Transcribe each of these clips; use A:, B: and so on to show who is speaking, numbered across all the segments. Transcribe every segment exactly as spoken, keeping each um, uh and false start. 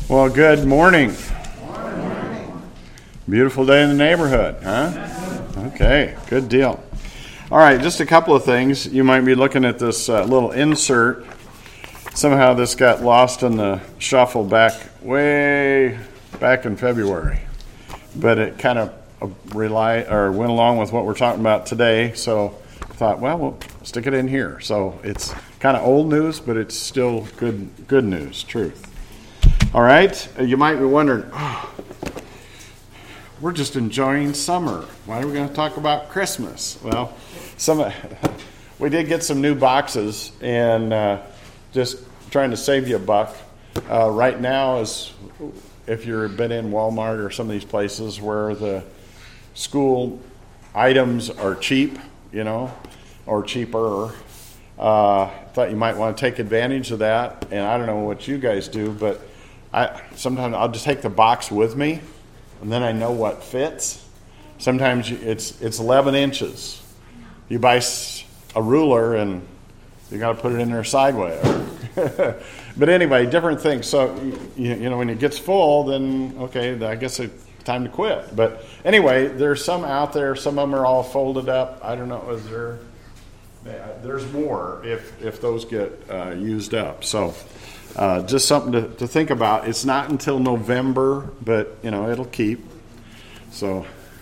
A: Well, good morning. Morning. Beautiful day in the neighborhood, huh? Okay, good deal. All right, just a couple of things. You might be looking at this uh, little insert. Somehow this got lost in the shuffle back way back in February, but it kind of uh, rely or went along with what we're talking about today. So I thought, well, we'll stick it in here. So it's kind of old news, but it's still good good news, truth. All right, you might be wondering, oh, we're just enjoying summer. Why are we going to talk about Christmas? Well, some we did get some new boxes, and uh, just trying to save you a buck. Uh, right now, is if you've been in Walmart or some of these places where the school items are cheap, you know, or cheaper, uh, thought you might want to take advantage of that. And I don't know what you guys do, but I sometimes I'll just take the box with me, and then I know what fits. Sometimes it's it's eleven inches. You buy a ruler and you got to put it in there sideways. But anyway, different things. So you, you know when it gets full, then okay, I guess it's time to quit. But anyway, there's some out there. Some of them are all folded up. I don't know. Is there? There's more if if those get uh, used up. So. Uh, just something to, to think about. It's not until November, but, you know, it'll keep. So,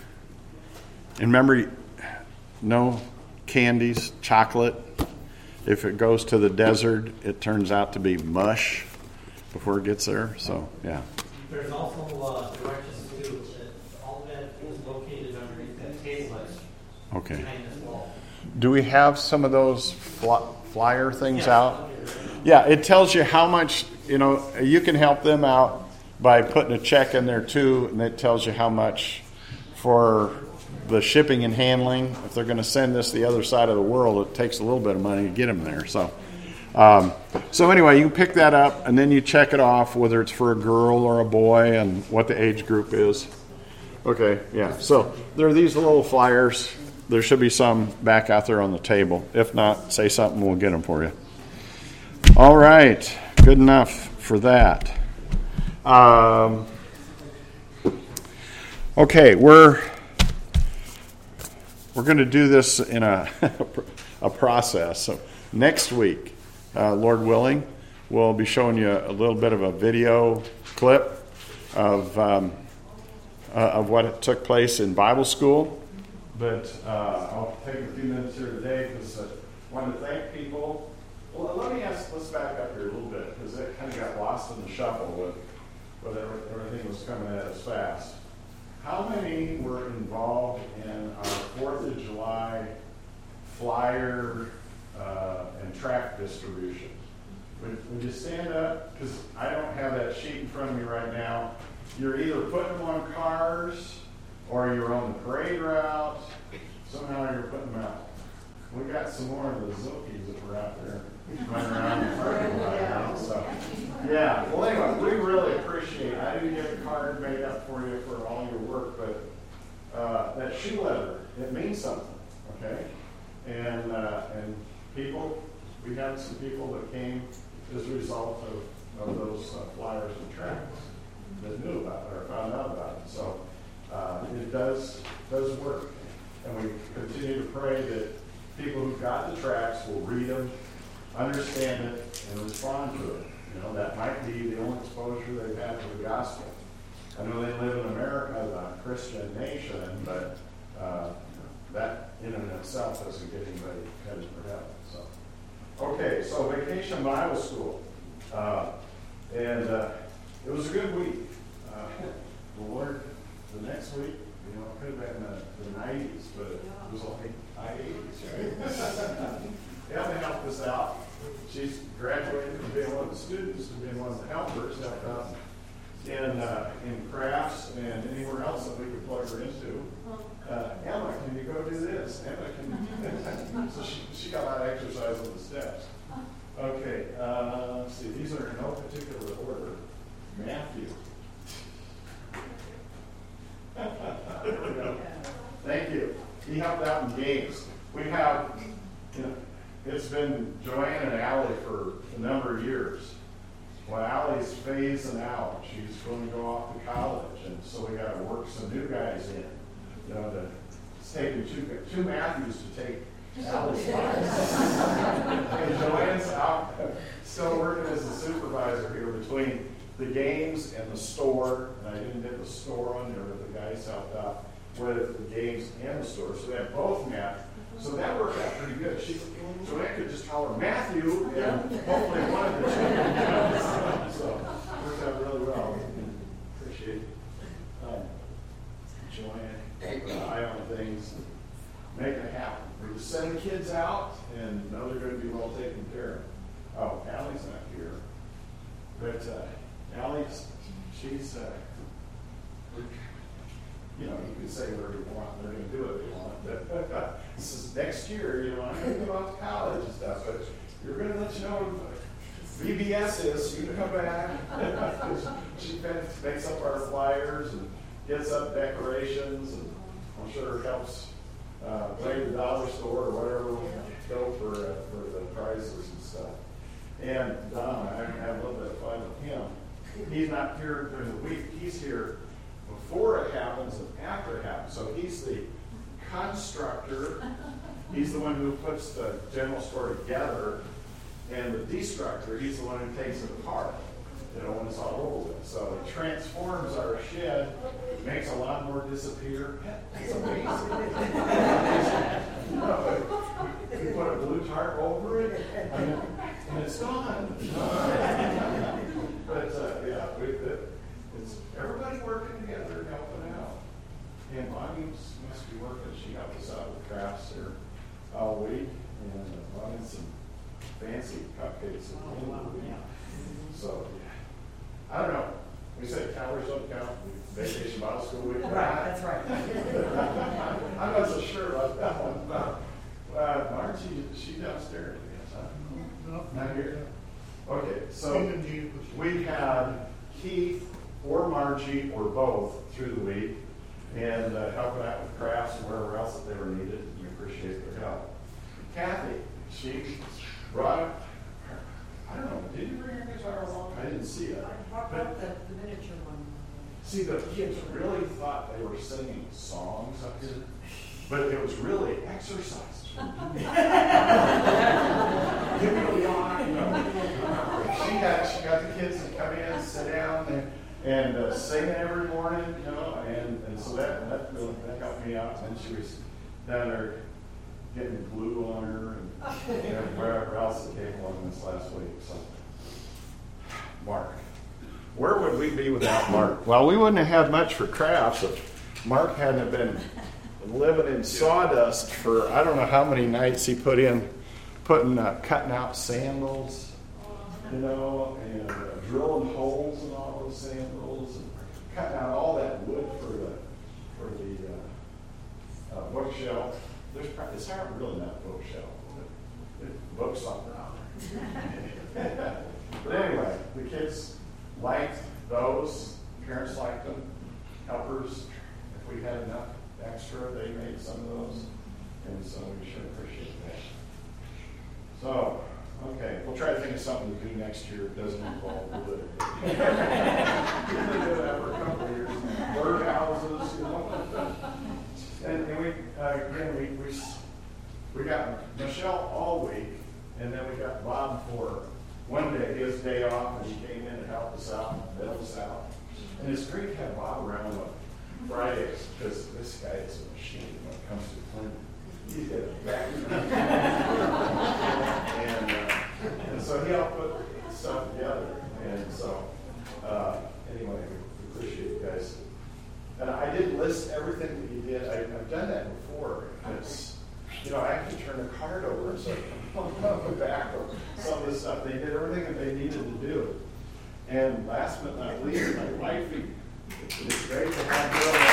A: and remember, no candies, chocolate. If it goes to the desert, it turns out to be mush before it gets there. So, yeah.
B: There's also uh, directions to that all that is located underneath that table.
A: Okay.
B: Behind this wall.
A: Do we have some of those fly, flyer things
B: Yeah.
A: out? Yeah, it tells you how much, you know, you can help them out by putting a check in there too, and it tells you how much for the shipping and handling. If they're going to send this the other side of the world, it takes a little bit of money to get them there. So, um, so anyway, you can pick that up, and then you check it off, whether it's for a girl or a boy and what the age group is. Okay, yeah. So there are these little flyers. There should be some back out there on the table. If not, say something, we'll get them for you. All right, good enough for that. Um, okay, we're we're going to do this in a a process. So next week, uh, Lord willing, we'll be showing you a little bit of a video clip of um, uh, of what took place in Bible school. But uh, I'll take a few minutes here today because I want to thank people. Well, let me ask, let's back up here a little bit, because it kind of got lost in the shuffle with, with everything was coming at us fast. How many were involved in our fourth of July flyer uh, and tract distribution? Would, would you stand up? Because I don't have that sheet in front of me right now. You're either putting them on cars, or you're on the parade route. Somehow you're putting them out. We got some more of the Zookies that were out there running around the parking lot now. So, yeah. Well, anyway, we really appreciate it. I didn't get a card made up for you for all your work, but uh, that shoe leather, it means something, okay? And uh, and people, we had some people that came as a result of, of those uh, flyers and tracts that knew about it or found out about it. So uh, it does does work. And we continue to pray that people who got the tracts will read them, understand it, and respond to it. You know, that might be the only exposure they've had to the gospel. I know they live in America, a Christian nation, but uh, that in and of itself doesn't get anybody headed for heaven. So, okay, so Vacation Bible School, uh, and uh, it was a good week. Uh, the Lord, the next week, you know, it could have been the, the nineties, but it was like high eighties, right? Ellen helped us out. She's graduated from being one of the students to being one of the helpers, helped out in uh, in crafts and anywhere else that we could plug her into. Uh, Emma, can you go do this? Emma, can so she, she got a lot of exercise on the steps. Okay, uh, let's see. These are in no particular order. Matthew. There we go. Thank you. He helped out in games. We have, you know, it's been Joanne and Allie for a number of years. Well, Allie's phasing out. She's going to go off to college, and so we got to work some new guys in. You know, to, it's taking two, two Matthews to take Allie's place. And Joanne's out, still working as a supervisor here between the games and the store. And I didn't get the store on there, but the guys helped out with the games and the store. So they have both Matt. So that worked out pretty good. She, Joanne could just call her Matthew, and hopefully one of the children. So it worked out really well. Appreciate um, Joanne keeping an eye on things, making it happen. We're just sending kids out, and know they're going to be well taken care of. Oh, Allie's not here, but uh, Allie's, she's, uh, you know, you can say whatever you want, and they're going to do what they want. But this is next year, you know, I'm going to go off to college and stuff, but you're going to let you know what V B S is, so you can come back. She makes up our flyers and gets up decorations, and I'm sure helps uh, play the dollar store or whatever we go for, uh, for the prizes and stuff. And Don, I have a little bit of fun with him. He's not here during the week. He's here before it happens and after it happens. So he's the constructor. He's the one who puts the general store together. And the destructor, he's the one who takes it apart, you know, when it's all over with. So it transforms our shed, makes a lot more disappear. It's amazing. You know, you put a blue tarp over it, and, and it's gone. But uh, yeah, we, it, it's everybody working together and helping out. And Bonnie must be working. She helped us out with crafts here all week, and uh, Bonnie some fancy cupcakes at the end of the week. So, yeah. I don't know. We say calories don't count. Vacation Bible School week.
C: Right, that's right.
A: I'm not so sure about that one. No. Uh, Margie, she downstairs, I guess, huh?
D: No,
A: Not here? Okay, so we had Keith or Margie or both through the week and uh, helping out with crafts and wherever else that they were needed. We appreciate their help. Kathy, she brought up, I don't know, did you bring your guitar along? I didn't see it.
C: I brought the, the miniature one.
A: See, the kids really thought they were singing songs up here, but it was really exercise. Give me a yawn, you know. She got, she got the kids to come in, sit down, and, and uh, sing it every morning, you know, and, and so that, that, really, that helped me out. And she was down there getting glue on her and you know, wherever else that came along this last week. So, Mark. Where would we be without Mark? Well, we wouldn't have had much for crafts if Mark hadn't have been living in sawdust for I don't know how many nights he put in, putting, uh, cutting out sandals, you know, and uh, drilling holes in all those sandals, and cutting out all that wood for the for the uh, uh, bookshelf. There's probably, it's not really not a bookshelf. It, it books something out there. But anyway, the kids liked those. Parents liked them. Helpers, if we had enough extra, they made some of those. And so we should appreciate that. So, okay, we'll try to think of something to do next year that doesn't involve wood. We did that for a couple of years. Bird houses, you know. And, and we, uh, again, we, we, we got Michelle all week, and then we got Bob for one day, his day off, and he came in to help us out, and help us out. And it's great to have Bob around on Fridays, because this guy is a machine when it comes to cleaning. He's got a back. and, uh, and so he helped put stuff together. And so, uh, anyway, we appreciate you guys. And I didn't list everything that you did. I, I've done that before. It's, you know, I have to turn a card over so on the back of some of the stuff. They did everything that they needed to do. And last but not least, my wifey. It's great to have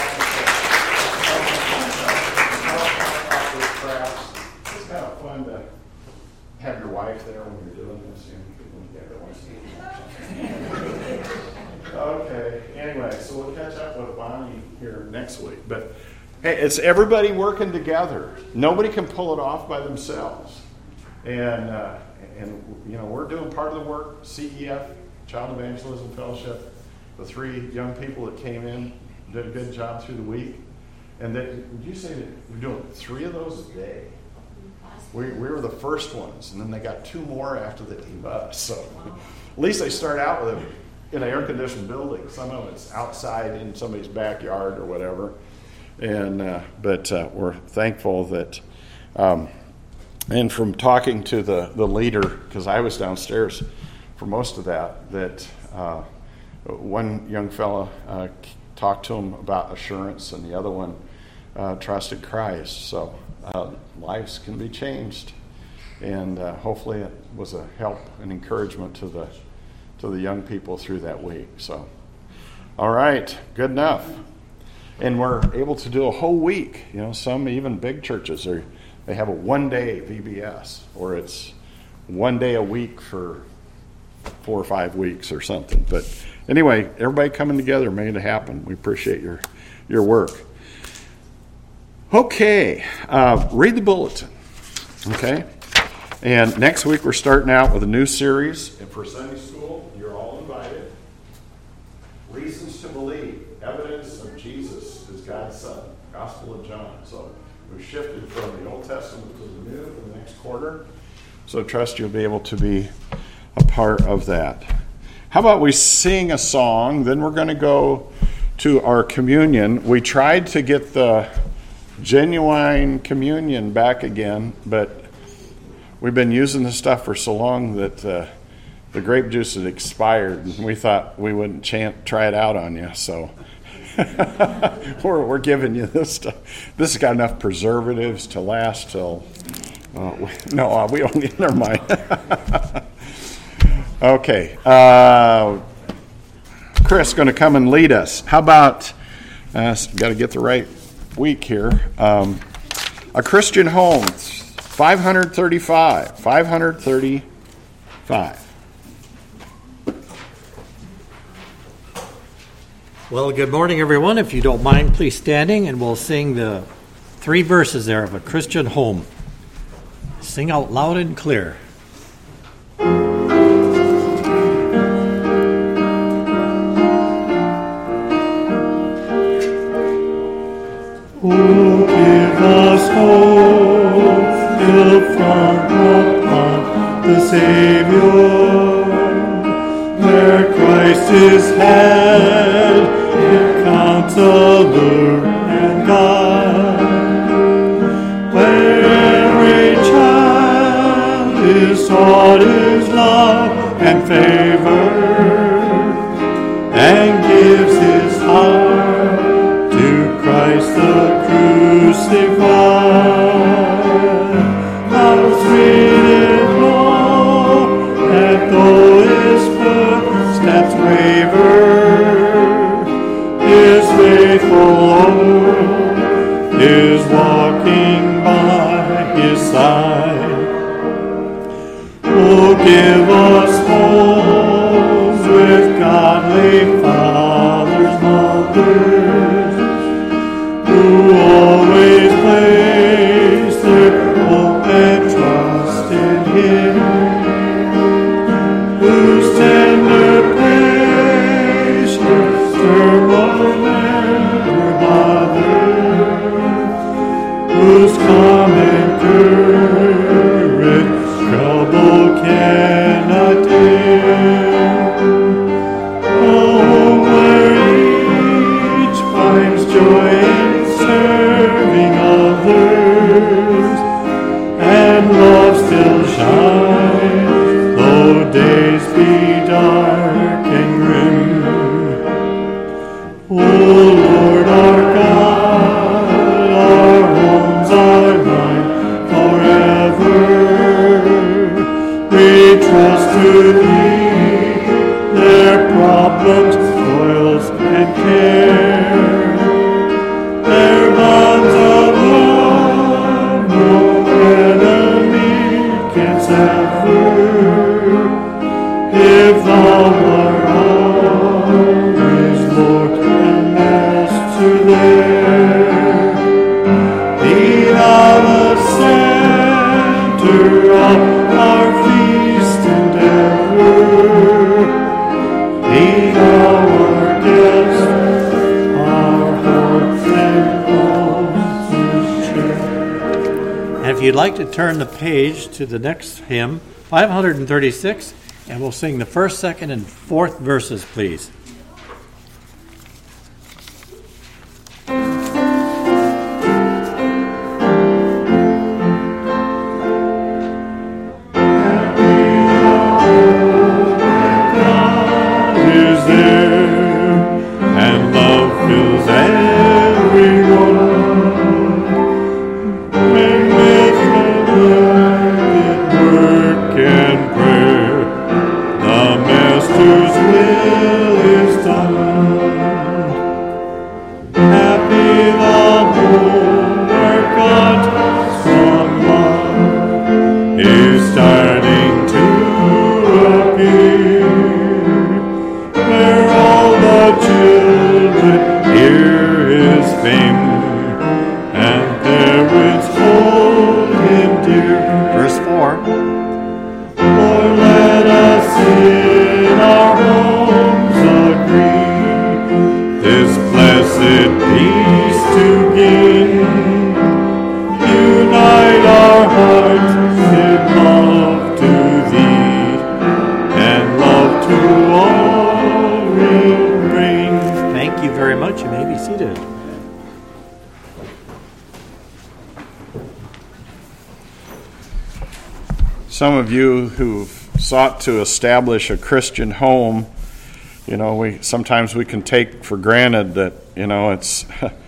A: her. It's kind of fun to have your wife there when you're doing this. You know, okay. Anyway, so we'll catch up with Bonnie here next week. But hey, it's everybody working together. Nobody can pull it off by themselves. And uh, and you know, we're doing part of the work. C E F Child Evangelism Fellowship, the three young people that came in did a good job through the week. And then, would you say that you're doing three of those a day? We, we were the first ones, and then they got two more after the bus. So at least they start out with a, in an air-conditioned building. Some of it's outside in somebody's backyard or whatever. And uh, but uh, we're thankful that, um, and from talking to the, the leader, because I was downstairs for most of that, that uh, one young fella uh, talked to him about assurance, and the other one uh, trusted Christ. So uh, lives can be changed, and uh, hopefully it was a help and encouragement to the to the young people through that week. So, all right, good enough. And we're able to do a whole week. You know, some even big churches are they have a one day V B S, or it's one day a week for four or five weeks or something. But anyway, everybody coming together made it happen. We appreciate your your work. Okay, uh, read the bulletin. Okay, and next week we're starting out with a new series. And for Sunday school, you're all invited. Reasons to believe. Evidence of Jesus is God's Son. Gospel of John. So we've shifted from the Old Testament to the New for the next quarter. So I trust you'll be able to be a part of that. How about we sing a song, then we're going to go to our communion. We tried to get the genuine communion back again, but we've been using the stuff for so long that uh, the grape juice had expired, and we thought we wouldn't chant, try it out on you, so we're, we're giving you this stuff. This has got enough preservatives to last till, uh, we, no, uh, we don't need, never mind. Okay, uh, Chris is going to come and lead us. How about, uh, got to get the right week here, um, A Christian Home, five thirty-five, five thirty-five.
B: Well, good morning, everyone. If you don't mind, please standing, and we'll sing the three verses there of A Christian Home. Sing out loud and clear.
D: Oh, give us hope, built from upon the Savior, where Christ is head, Counselor and God, where every child is taught His love and favor, and gives his heart to Christ the crucified. How sweet it blows, that though His footsteps waver, His faithful Lord is walking by His side. Oh, give us homes with godly fathers, mothers, who always place their hope and trust in Him, whose tender patience her mother, whose common courage trouble cannot dim. Oh, where each finds joy in serving others, and love still shines, though days be dark and grim. O Lord our God, our homes are thine forever. We trust to Thee their problems, toils, and care. Their bonds of love no enemy can sever. If Thou art always Lord and Master there, be Thou the center of our feast endeavor,
B: like to turn the page to the next hymn, five thirty-six, and we'll sing the first, second, and fourth verses, please.
A: Some of you who've sought to establish a Christian home, you know, we sometimes we can take for granted that, you know, it's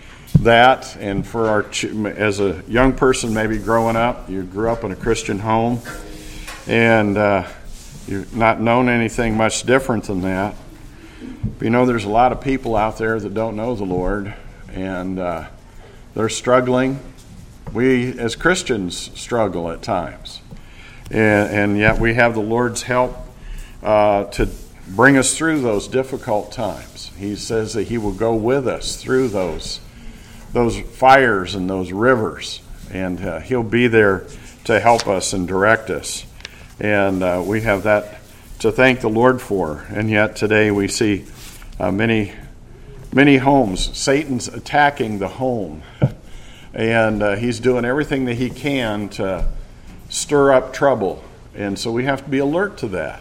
A: that. And for our, as a young person, maybe growing up, you grew up in a Christian home, and uh, you've not known anything much different than that. But, you know, there's a lot of people out there that don't know the Lord, and uh, they're struggling. We, as Christians, struggle at times. And, and yet we have the Lord's help uh, to bring us through those difficult times. He says that He will go with us through those those fires and those rivers, and uh, He'll be there to help us and direct us. And uh, we have that to thank the Lord for. And yet today we see uh, many, many homes. Satan's attacking the home, and uh, he's doing everything that he can to stir up trouble, and so we have to be alert to that.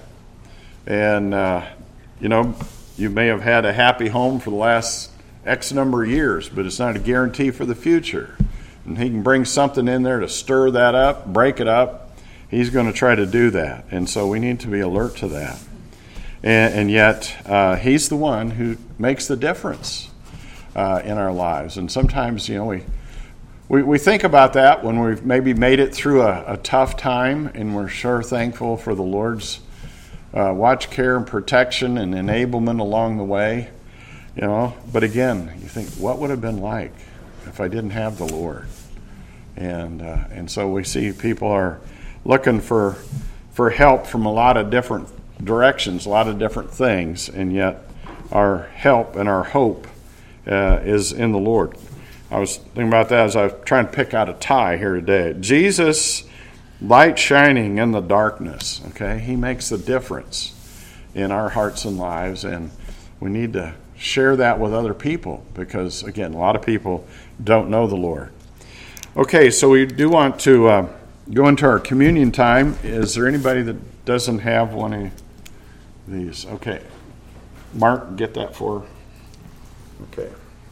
A: And uh, you know, you may have had a happy home for the last X number of years, but it's not a guarantee for the future. And he can bring something in there to stir that up, break it up. He's going to try to do that, and so we need to be alert to that. And, and yet, uh, he's the one who makes the difference uh, in our lives. And sometimes, you know, we We we think about that when we've maybe made it through a, a tough time, and we're sure thankful for the Lord's uh, watch, care, and protection and enablement along the way. You know, but again, you think, what would it have been like if I didn't have the Lord? And uh, and so we see people are looking for for help from a lot of different directions, a lot of different things, and yet our help and our hope uh, is in the Lord. I was thinking about that as I was trying to pick out a tie here today. Jesus, light shining in the darkness, okay? He makes the difference in our hearts and lives, and we need to share that with other people because, again, a lot of people don't know the Lord. Okay, so we do want to uh, go into our communion time. Is there anybody that doesn't have one of these? Okay. Mark, get that for her. Okay.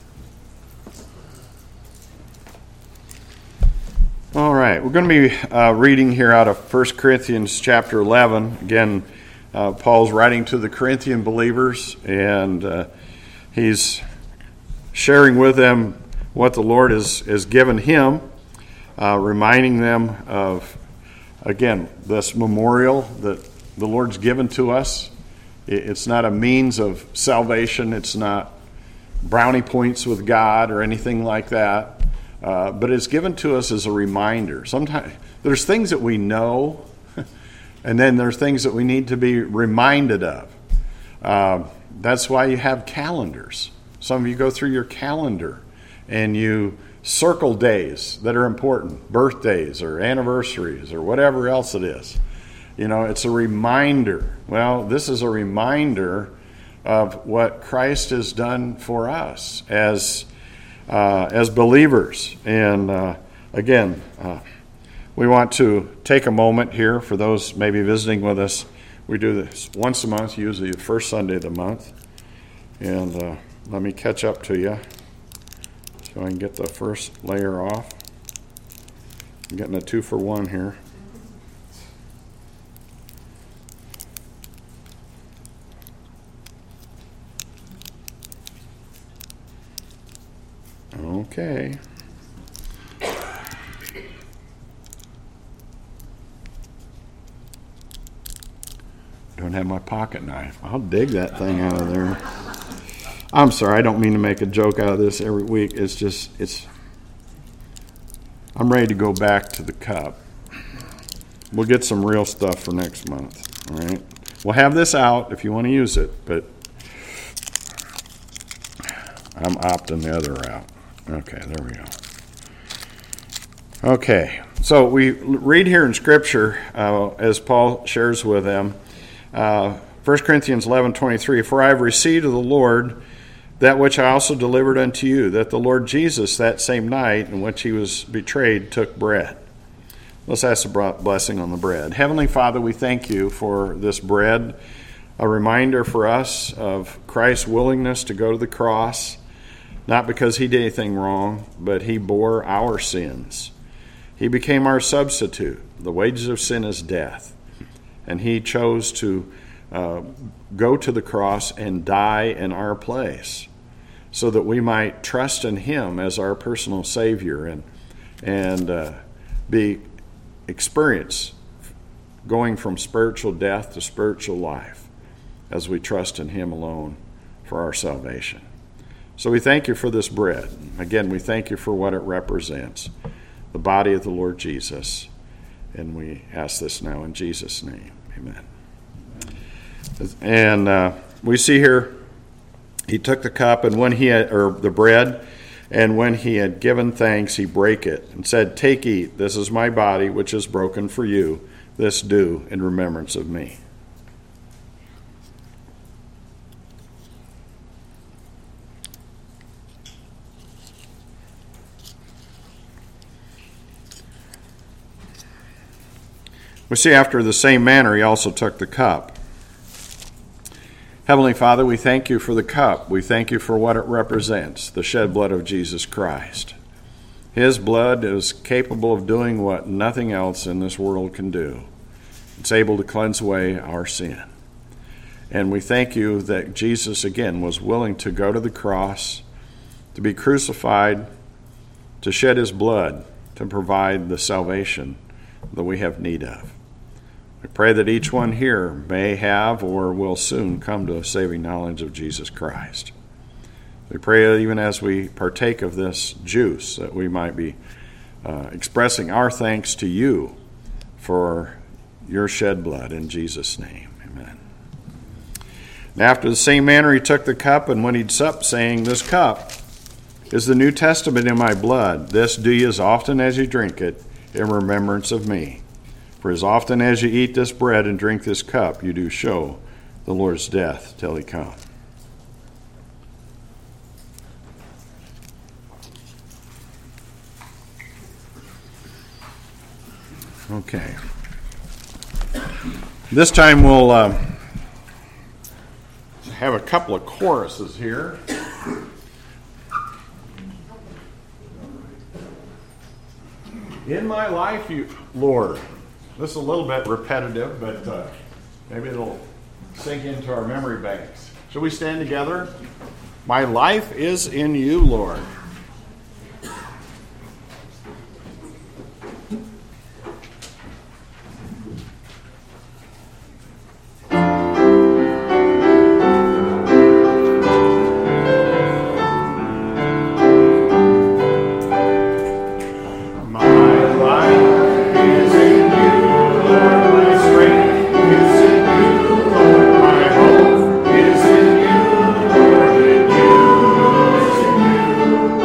A: All right, we're going to be uh, reading here out of First Corinthians chapter eleven. Again, uh, Paul's writing to the Corinthian believers, and uh, he's sharing with them what the Lord has, has given him, uh, reminding them of, again, this memorial that the Lord's given to us. It's not a means of salvation. It's not brownie points with God or anything like that. Uh, but it's given to us as a reminder. Sometimes there's things that we know, and then there's things that we need to be reminded of. Uh, that's why you have calendars. Some of you go through your calendar and you circle days that are important, birthdays or anniversaries or whatever else it is. You know, it's a reminder. Well, this is a reminder of what Christ has done for us as Uh, as believers. And uh, again, uh, we want to take a moment here for those maybe visiting with us. We do this once a month, usually the first Sunday of the month. And uh, let me catch up to you so I can get the first layer off. I'm getting a two for one here. Okay. Don't have my pocket knife. I'll dig that thing out of there. I'm sorry, I don't mean to make a joke out of this every week. It's just, it's, I'm ready to go back to the cup. We'll get some real stuff for next month, all right? We'll have this out if you want to use it, but I'm opting the other out. Okay, there we go. Okay, so we read here in Scripture, uh, as Paul shares with them, uh, First Corinthians eleven twenty-three, for I have received of the Lord that which I also delivered unto you, that the Lord Jesus, that same night in which he was betrayed, took bread. Let's ask a blessing on the bread. Heavenly Father, we thank you for this bread, a reminder for us of Christ's willingness to go to the cross, not because he did anything wrong, but he bore our sins. He became our substitute. The wages of sin is death. And he chose to uh, go to the cross and die in our place so that we might trust in him as our personal Savior and, and uh, be experience going from spiritual death to spiritual life as we trust in him alone for our salvation. So we thank you for this bread. Again, we thank you for what it represents, the body of the Lord Jesus. And we ask this now in Jesus' name. Amen. And uh, we see here, he took the cup and when he had, or the bread, and when he had given thanks, he brake it and said, take, eat, this is my body, which is broken for you. This do in remembrance of me. We see after the same manner, he also took the cup. Heavenly Father, we thank you for the cup. We thank you for what it represents, the shed blood of Jesus Christ. His blood is capable of doing what nothing else in this world can do. It's able to cleanse away our sin. And we thank you that Jesus, again, was willing to go to the cross, to be crucified, to shed his blood, to provide the salvation that we have need of. We pray that each one here may have or will soon come to a saving knowledge of Jesus Christ. We pray that even as we partake of this juice, that we might be uh, expressing our thanks to you for your shed blood in Jesus' name. Amen. And after the same manner he took the cup, and when he'd supped, saying, this cup is the New Testament in my blood. This do ye as often as you drink it in remembrance of me. For as often as you eat this bread and drink this cup, you do show the Lord's death till he come. Okay. This time we'll uh, have a couple of choruses here. In my life, you, Lord. This is a little bit repetitive, but uh, maybe it'll sink into our memory banks. Shall we stand together? My life is in you, Lord.
D: You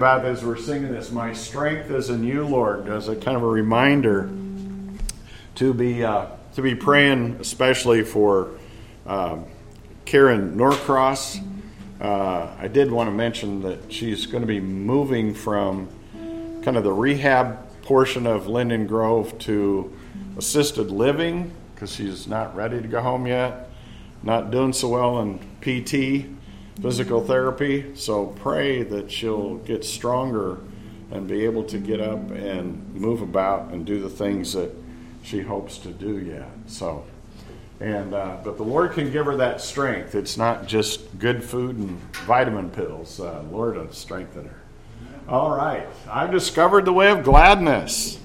A: about as we're singing this, my strength is in you, Lord, as a kind of a reminder to be uh, to be praying, especially for um, Karen Norcross. Uh, I did want to mention that she's going to be moving from kind of the rehab portion of Linden Grove to assisted living because she's not ready to go home yet, not doing so well in P T, physical therapy. So pray that she'll get stronger and be able to get up and move about and do the things that she hopes to do yet. So, and uh, but the Lord can give her that strength. It's not just good food and vitamin pills. Uh, Lord will strengthen her. All right, I've discovered the way of gladness.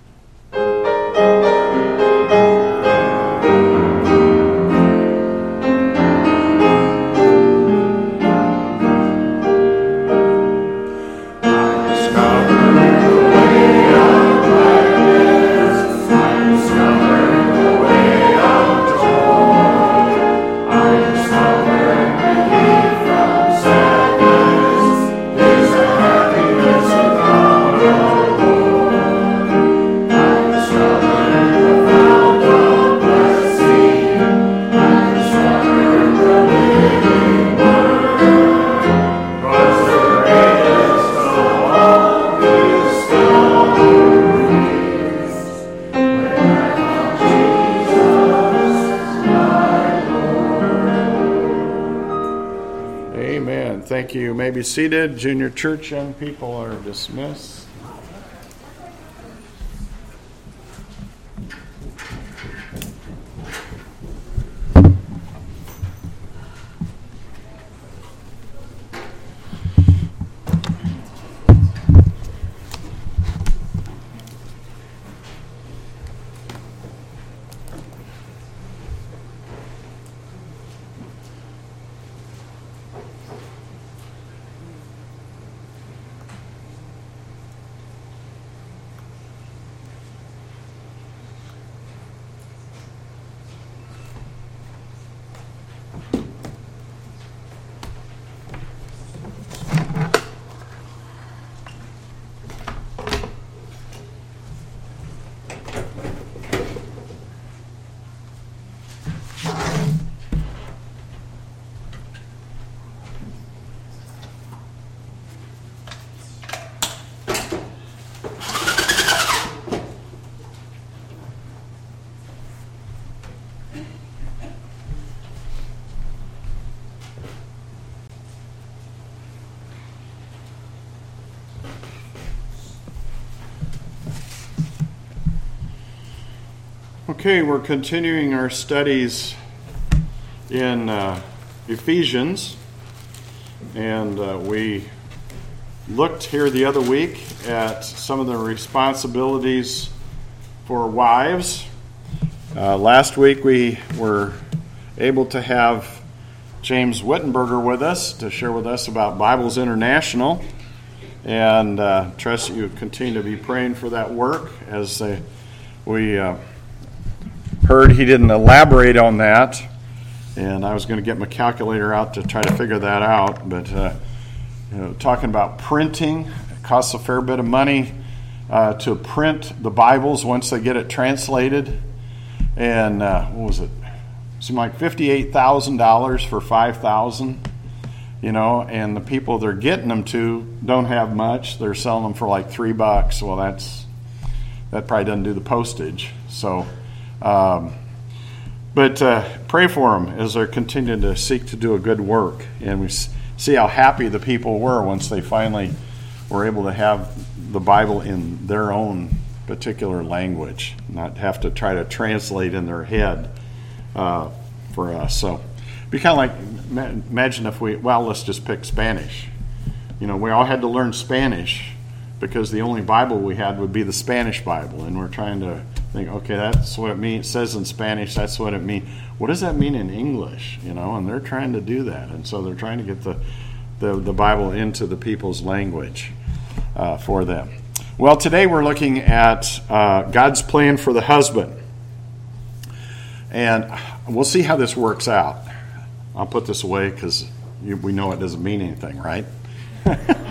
A: Thank you. You may be seated. Junior church young people are dismissed. Okay, we're continuing our studies in uh, Ephesians, and uh, we looked here the other week at some of the responsibilities for wives. Uh, last week we were able to have James Wittenberger with us to share with us about Bibles International, and uh, trust that you continue to be praying for that work as uh, we uh, heard he didn't elaborate on that, and I was going to get my calculator out to try to figure that out, but uh, you know, talking about printing, it costs a fair bit of money uh, to print the Bibles once they get it translated, and uh, what was it? It seemed like fifty-eight thousand dollars for five thousand, you know, and the people they're getting them to don't have much. They're selling them for like three bucks. Well, that's that probably doesn't do the postage, so... Um, but uh, pray for them as they're continuing to seek to do a good work. And we see how happy the people were once they finally were able to have the Bible in their own particular language, not have to try to translate in their head uh, for us. So it'd be kind of like, imagine if we, well, let's just pick Spanish. You know, we all had to learn Spanish because the only Bible we had would be the Spanish Bible, and we're trying to think, okay, that's what it means. It says in Spanish, that's what it means. What does that mean in English? You know, and they're trying to do that, and so they're trying to get the the, the Bible into the people's language uh, for them. Well, today we're looking at uh, God's plan for the husband, and we'll see how this works out. I'll put this away because we know it doesn't mean anything, right?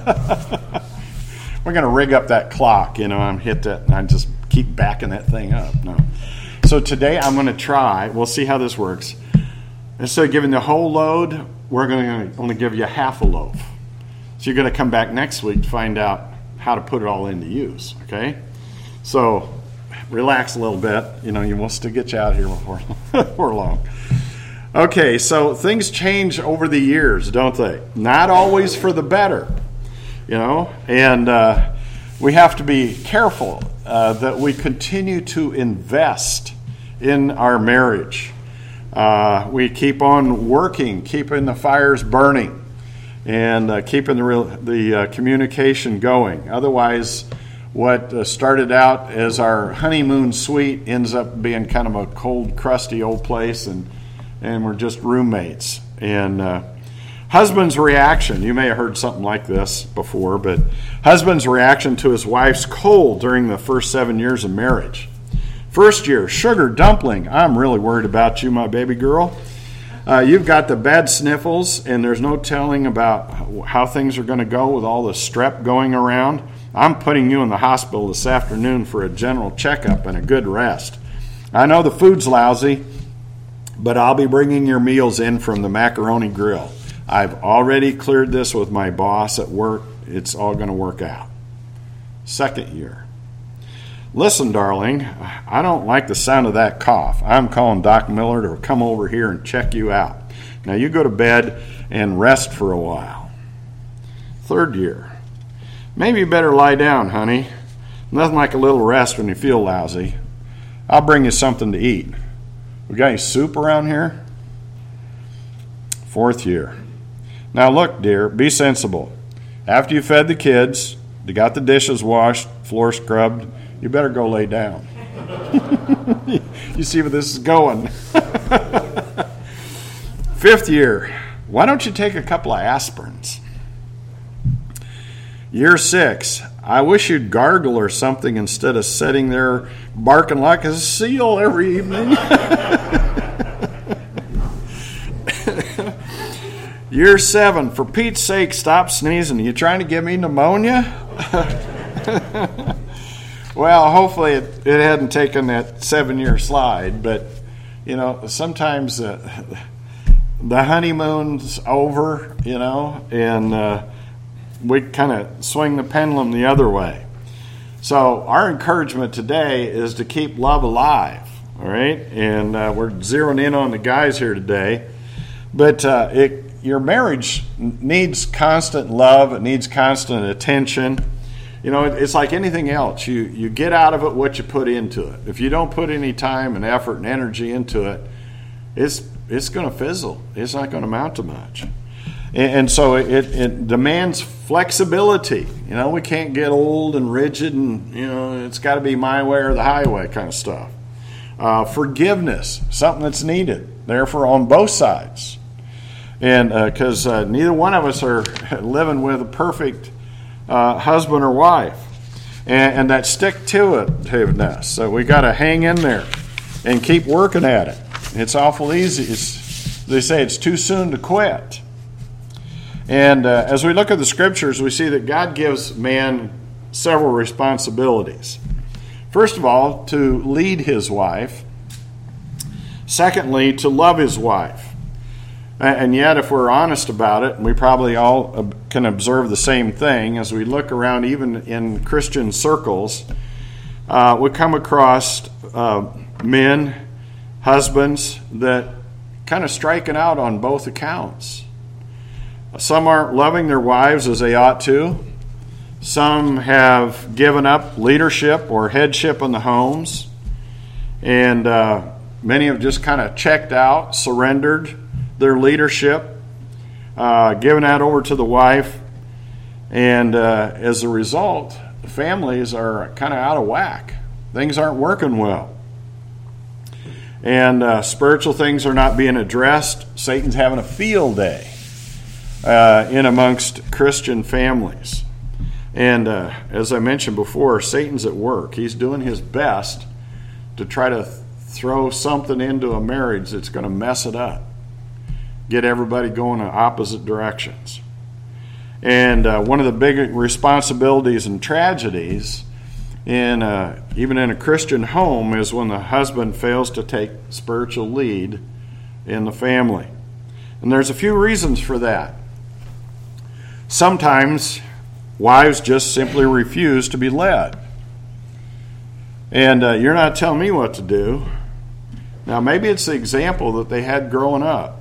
A: We're going to rig up that clock, you know, and hit that, and I just keep backing that thing up. No. So today I'm going to try, we'll see how this works. Instead of giving the whole load, we're going to only give you half a loaf. So you're going to come back next week to find out how to put it all into use, okay? So relax a little bit. You know, you want us to get you out of here before, before long. Okay, so things change over the years, don't they? Not always for the better, you know? And uh, we have to be careful uh, that we continue to invest in our marriage. Uh, we keep on working, keeping the fires burning, and uh, keeping the real, the uh, communication going. Otherwise, what uh, started out as our honeymoon suite ends up being kind of a cold, crusty old place, and and we're just roommates. And uh, husband's reaction, you may have heard something like this before, but husband's reaction to his wife's cold during the first seven years of marriage. First year, sugar dumpling. I'm really worried about you, my baby girl. Uh, you've got the bad sniffles, and there's no telling about how things are going to go with all the strep going around. I'm putting you in the hospital this afternoon for a general checkup and a good rest. I know the food's lousy, but I'll be bringing your meals in from the macaroni grill. I've already cleared this with my boss at work. It's all going to work out. Second year. Listen, darling, I don't like the sound of that cough. I'm calling Doc Miller to come over here and check you out. Now you go to bed and rest for a while. Third year. Maybe you better lie down, honey. Nothing like a little rest when you feel lousy. I'll bring you something to eat. We got any soup around here? Fourth year. Now look, dear, be sensible. After you fed the kids, you got the dishes washed, floor scrubbed, you better go lay down. You see where this is going. Fifth year. Why don't you take a couple of aspirins? Year six. I wish you'd gargle or something instead of sitting there barking like a seal every evening. Year seven. For Pete's sake, stop sneezing. Are you trying to give me pneumonia? Well, hopefully it, it hadn't taken that seven-year slide, but, you know, sometimes uh, the honeymoon's over, you know, and uh, we kind of swing the pendulum the other way. So our encouragement today is to keep love alive, all right? And uh, we're zeroing in on the guys here today. But uh, it, your marriage needs constant love. It needs constant attention. You know, it's like anything else. You you get out of it what you put into it. If you don't put any time and effort and energy into it, it's it's going to fizzle. It's not going to amount to much. And, and so it, it demands flexibility. You know, we can't get old and rigid and, you know, it's got to be my way or the highway kind of stuff. Uh, forgiveness, something that's needed, therefore on both sides. And because uh, uh, neither one of us are living with a perfect Uh, husband or wife, and, and that stick-to-itiveness. So we got to hang in there and keep working at it. It's awful easy. It's, they say it's too soon to quit. And uh, as we look at the scriptures, we see that God gives man several responsibilities. First of all, to lead his wife. Secondly, to love his wife. And yet, if we're honest about it, and we probably all can observe the same thing, as we look around even in Christian circles, uh, we come across uh, men, husbands, that kind of striking out on both accounts. Some aren't loving their wives as they ought to. Some have given up leadership or headship in the homes. And uh, many have just kind of checked out, surrendered their leadership, uh, giving that over to the wife, and uh, as a result, the families are kind of out of whack. Things aren't working well, and uh, spiritual things are not being addressed. Satan's having a field day uh, in amongst Christian families, and uh, as I mentioned before, Satan's at work. He's doing his best to try to th- throw something into a marriage that's going to mess it up. Get everybody going in opposite directions. And uh, one of the big responsibilities and tragedies in uh, even in a Christian home is when the husband fails to take spiritual lead in the family. And there's a few reasons for that. Sometimes wives just simply refuse to be led. And uh, you're not telling me what to do. Now, maybe it's the example that they had growing up.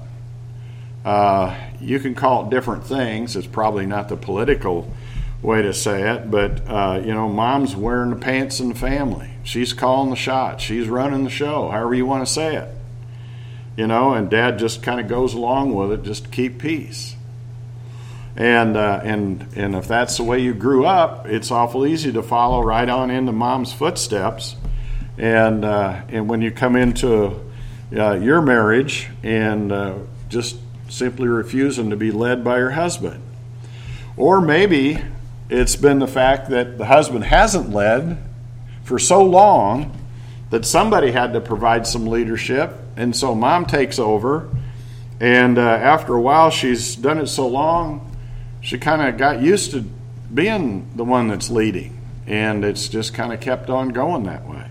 A: Uh, you can call it different things. It's probably not the political way to say it, but, uh, you know, mom's wearing the pants in the family. She's calling the shots. She's running the show, however you want to say it. You know, and dad just kind of goes along with it just to keep peace. And uh, and and if that's the way you grew up, it's awful easy to follow right on into mom's footsteps. And uh, and when you come into uh, your marriage and uh, just simply refusing to be led by your husband. Or maybe it's been the fact that the husband hasn't led for so long that somebody had to provide some leadership, and so mom takes over, and uh, after a while she's done it so long, she kind of got used to being the one that's leading, and it's just kind of kept on going that way.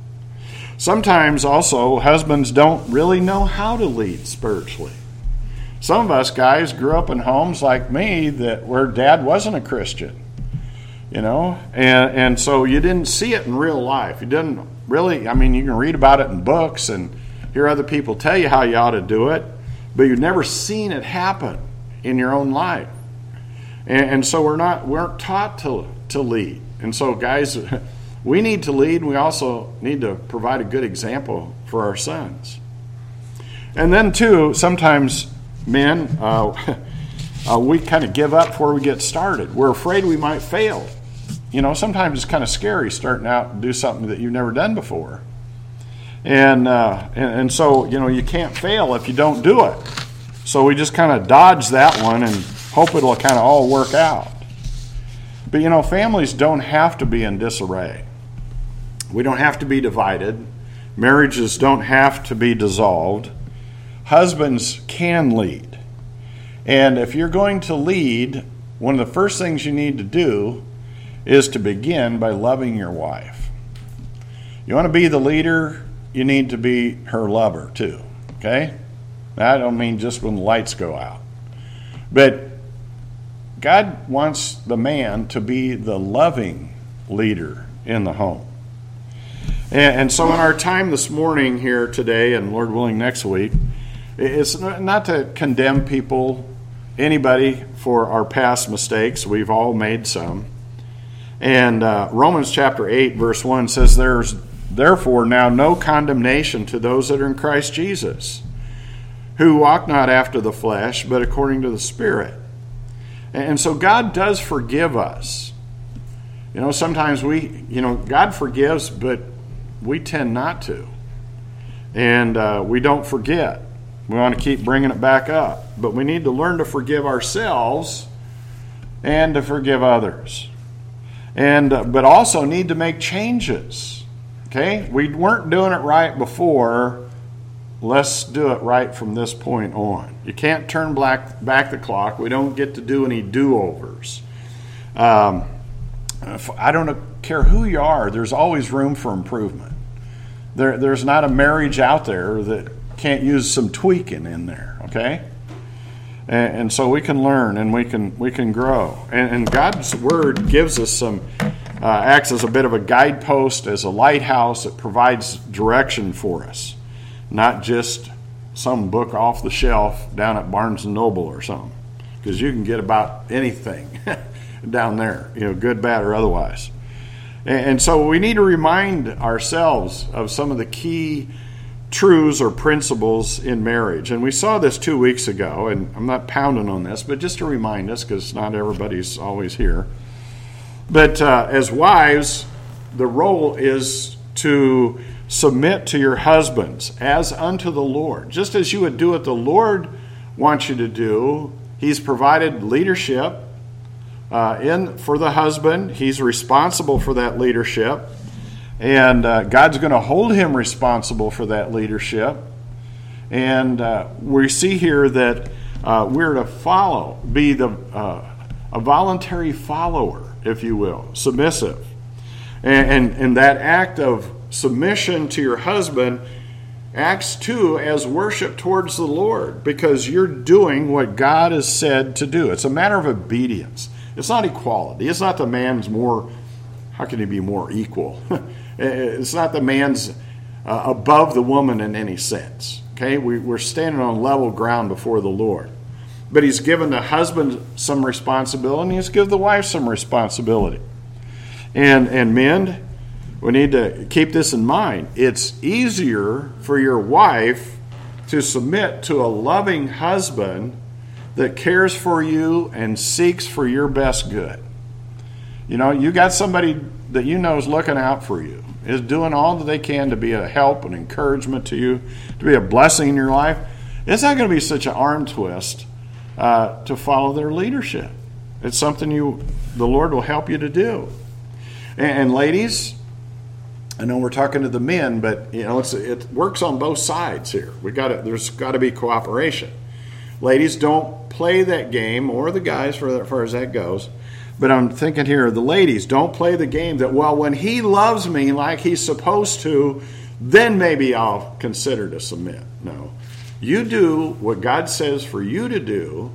A: Sometimes also husbands don't really know how to lead spiritually. Some of us guys grew up in homes like me that where dad wasn't a Christian, you know, and and so you didn't see it in real life. You didn't really, I mean, you can read about it in books and hear other people tell you how you ought to do it, but you've never seen it happen in your own life. And, and so we're not we aren't taught to to lead. And so guys, we need to lead, and we also need to provide a good example for our sons. And then too, sometimes men, uh, uh, we kind of give up before we get started. We're afraid we might fail. You know, sometimes it's kind of scary starting out and do something that you've never done before. And, uh, and and so, you know, you can't fail if you don't do it. So we just kind of dodge that one and hope it'll kind of all work out. But, you know, families don't have to be in disarray. We don't have to be divided. Marriages don't have to be dissolved. Husbands can lead. And if you're going to lead, one of the first things you need to do is to begin by loving your wife. You want to be the leader, you need to be her lover too. Okay? I don't mean just when the lights go out. But God wants the man to be the loving leader in the home. And, and so in our time this morning here today, and Lord willing next week, it's not to condemn people, anybody, for our past mistakes. We've all made some. And uh, Romans chapter eight, verse one says, "There's therefore now no condemnation to those that are in Christ Jesus, who walk not after the flesh, but according to the Spirit." And so God does forgive us. You know, sometimes we, you know, God forgives, but we tend not to. And uh, we don't forget. We want to keep bringing it back up. But we need to learn to forgive ourselves and to forgive others. And uh, but also need to make changes. Okay? We weren't doing it right before. Let's do it right from this point on. You can't turn back, back the clock. We don't get to do any do-overs. Um, I don't care who you are, there's always room for improvement. There, there's not a marriage out there that can't use some tweaking in there, okay? And, and so we can learn and we can we can grow. And, and God's Word gives us some, uh, acts as a bit of a guidepost, as a lighthouse. It provides direction for us. Not just some book off the shelf down at Barnes and Noble or something. Because you can get about anything down there, you know, good, bad, or otherwise. And, and so we need to remind ourselves of some of the key truths or principles in marriage. And we saw this two weeks ago, and I'm not pounding on this, but just to remind us, because not everybody's always here. But uh, as wives, the role is to submit to your husbands as unto the Lord. Just as you would do what the Lord wants you to do, He's provided leadership uh, in for the husband. He's responsible for that leadership. And uh, God's going to hold him responsible for that leadership. And uh, we see here that uh, we're to follow, be the uh, a voluntary follower, if you will, submissive. And, and, and that act of submission to your husband acts too as worship towards the Lord, because you're doing what God has said to do. It's a matter of obedience. It's not equality. It's not the man's more, how can he be more equal? It's not the man's uh, above the woman in any sense. Okay, we, we're standing on level ground before the Lord. But he's given the husband some responsibility, and he's given the wife some responsibility. And, and men, we need to keep this in mind. It's easier for your wife to submit to a loving husband that cares for you and seeks for your best good. You know, you got somebody that you know is looking out for you, is doing all that they can to be a help and encouragement to you, to be a blessing in your life. It's not going to be such an arm twist uh, to follow their leadership. It's something you, the Lord will help you to do. And, and ladies, I know we're talking to the men, but you know it's, it works on both sides here. We got to, there's got to be cooperation. Ladies, don't play that game, or the guys, for as far as that goes. But I'm thinking here, the ladies, don't play the game that, well, when he loves me like he's supposed to, then maybe I'll consider to submit. No. You do what God says for you to do,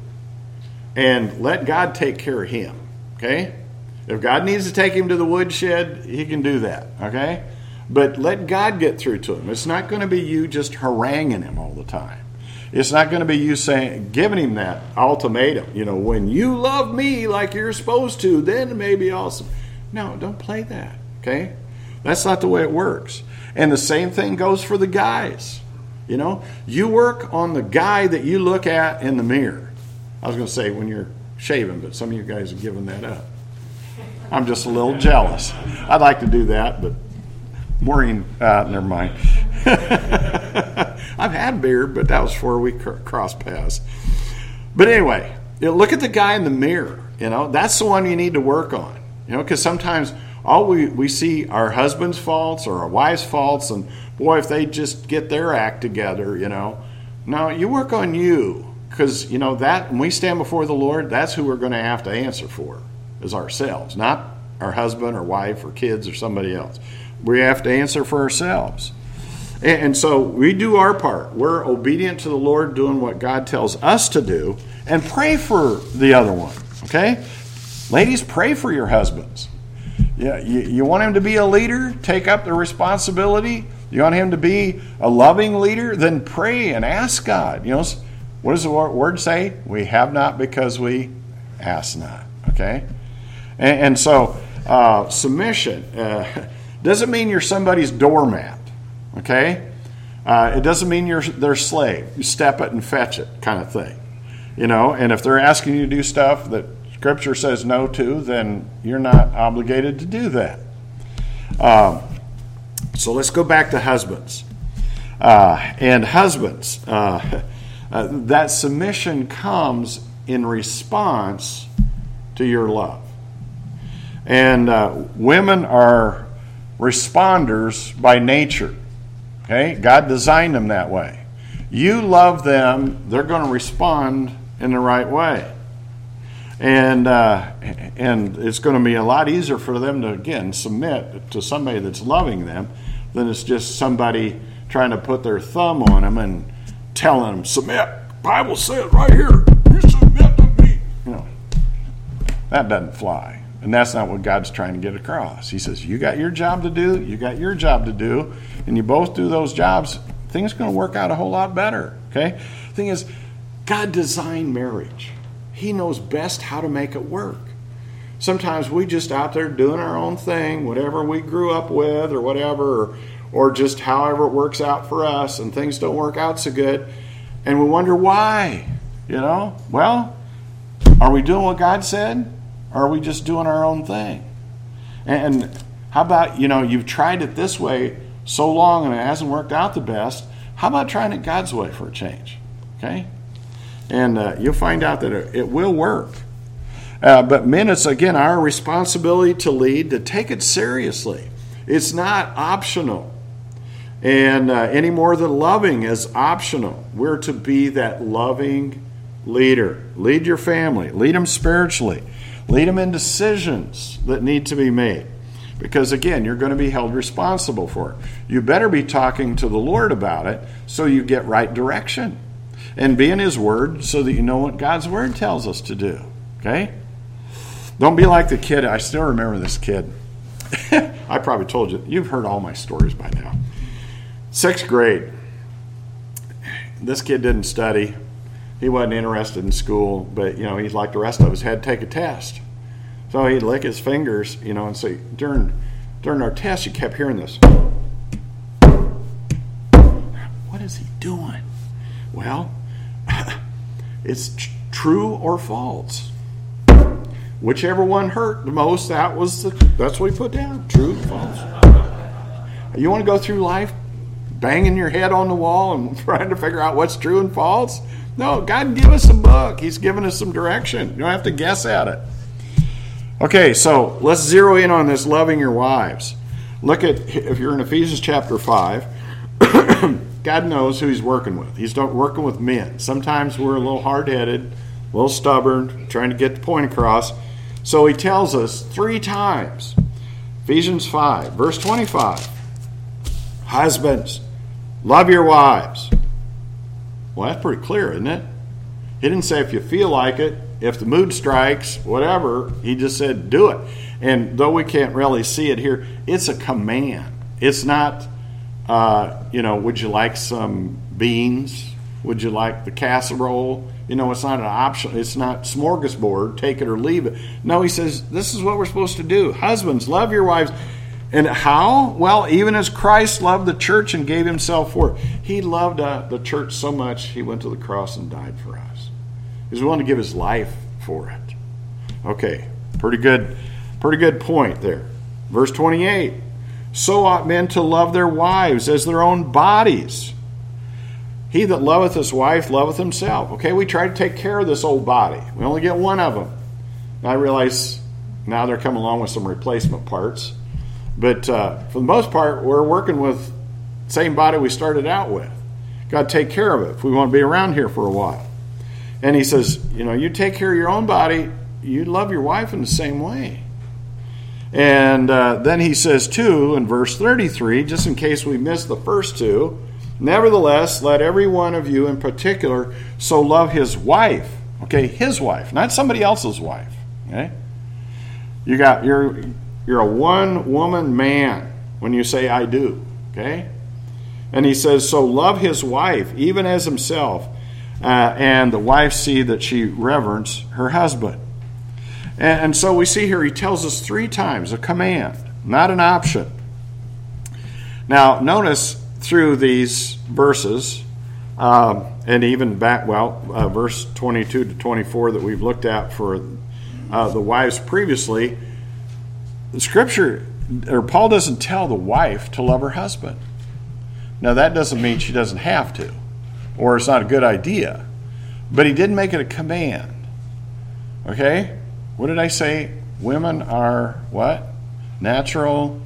A: and let God take care of him. Okay? If God needs to take him to the woodshed, he can do that. Okay? But let God get through to him. It's not going to be you just haranguing him all the time. It's not going to be you saying, giving him that ultimatum. You know, when you love me like you're supposed to, then maybe I'll... No, don't play that, okay? That's not the way it works. And the same thing goes for the guys. You know, you work on the guy that you look at in the mirror. I was going to say when you're shaving, but some of you guys have given that up. I'm just a little jealous. I'd like to do that, but Maureen, uh, never mind. I've had beard, but that was before we crossed paths. But anyway, you know, look at the guy in the mirror. You know, that's the one you need to work on. You know, because sometimes all we, we see our husband's faults or our wife's faults, and boy, if they just get their act together, you know. No, you work on you, because, you know, that when we stand before the Lord, that's who we're going to have to answer for, is ourselves, not our husband or wife or kids or somebody else. We have to answer for ourselves. And so we do our part. We're obedient to the Lord, doing what God tells us to do, and pray for the other one, okay? Ladies, pray for your husbands. Yeah, you, you want him to be a leader? Take up the responsibility. You want him to be a loving leader? Then pray and ask God. You know, what does the word say? We have not because we ask not, okay? And, and so uh, submission uh, doesn't mean you're somebody's doormat. Okay? Uh, it doesn't mean you're their slave. You step it and fetch it kind of thing. You know, and if they're asking you to do stuff that Scripture says no to, then you're not obligated to do that. Um, so let's go back to husbands. Uh, and husbands, uh, uh, that submission comes in response to your love. And uh, women are responders by nature. Okay, God designed them that way. You love them, they're going to respond in the right way. And uh, and it's going to be a lot easier for them to, again, submit to somebody that's loving them than it's just somebody trying to put their thumb on them and telling them, submit. Bible says right here, you submit to me. You know, that doesn't fly. And that's not what God's trying to get across. He says, you got your job to do, you got your job to do, and you both do those jobs, things are going to work out a whole lot better. Okay? The thing is, God designed marriage. He knows best how to make it work. Sometimes we just out there doing our own thing, whatever we grew up with or whatever, or, or just however it works out for us, and things don't work out so good, and we wonder why. You know? Well, are we doing what God said? Or are we just doing our own thing? And how about, you know, you've tried it this way so long and it hasn't worked out the best. How about trying it God's way for a change? Okay? And uh, you'll find out that it, it will work. Uh, but men, it's, again, our responsibility to lead, to take it seriously. It's not optional. And uh, any more than loving is optional. We're to be that loving leader. Lead your family. Lead them spiritually. Lead them in decisions that need to be made. Because again, you're going to be held responsible for it. You better be talking to the Lord about it so you get right direction. And be in His Word so that you know what God's Word tells us to do. Okay? Don't be like the kid. I still remember this kid. I probably told you. You've heard all my stories by now. Sixth grade. This kid didn't study. He wasn't interested in school, but, you know, he's like the rest of us, had to take a test. So he'd lick his fingers, you know, and say, during, during our test, you kept hearing this. What is he doing? Well, it's tr- true or false. Whichever one hurt the most, that was the, that's what he put down. True or false. You want to go through life banging your head on the wall and trying to figure out what's true and false? No, God gave us a book. He's given us some direction. You don't have to guess at it. Okay, so let's zero in on this loving your wives. Look at, if you're in Ephesians chapter five, God knows who He's working with. He's working with men. Sometimes we're a little hard-headed, a little stubborn, trying to get the point across. So He tells us three times. Ephesians five, verse twenty-five. Husbands, love your wives. Well, that's pretty clear, isn't it? He didn't say if you feel like it, if the mood strikes, whatever. He just said do it. And though we can't really see it here, it's a command. It's not, uh, you know, would you like some beans? Would you like the casserole? You know, it's not an option. It's not smorgasbord, take it or leave it. No, He says this is what we're supposed to do. Husbands, love your wives. And how? Well, even as Christ loved the church and gave Himself for it. He loved uh, the church so much, He went to the cross and died for us. He was willing to give His life for it. Okay, pretty good, pretty good point there. Verse twenty-eight. So ought men to love their wives as their own bodies. He that loveth his wife loveth himself. Okay, we try to take care of this old body. We only get one of them. I realize now they're coming along with some replacement parts. But uh, for the most part, we're working with the same body we started out with. Got to take care of it if we want to be around here for a while. And He says, you know, you take care of your own body, you love your wife in the same way. And uh, then He says, too, in verse thirty-three, just in case we missed the first two, nevertheless, let every one of you in particular so love his wife. Okay, his wife, not somebody else's wife. Okay, you got you're you're a one-woman man when you say I do. Okay, and He says, so love his wife even as himself. Uh, and the wife see that she reverence her husband. And, and so we see here He tells us three times a command, not an option. Now, notice through these verses, um, and even back, well, uh, verse twenty-two to twenty-four that we've looked at for uh, the wives previously, the Scripture, or Paul doesn't tell the wife to love her husband. Now, that doesn't mean she doesn't have to, or it's not a good idea. But he did make it a command. Okay? What did I say? Women are what? Natural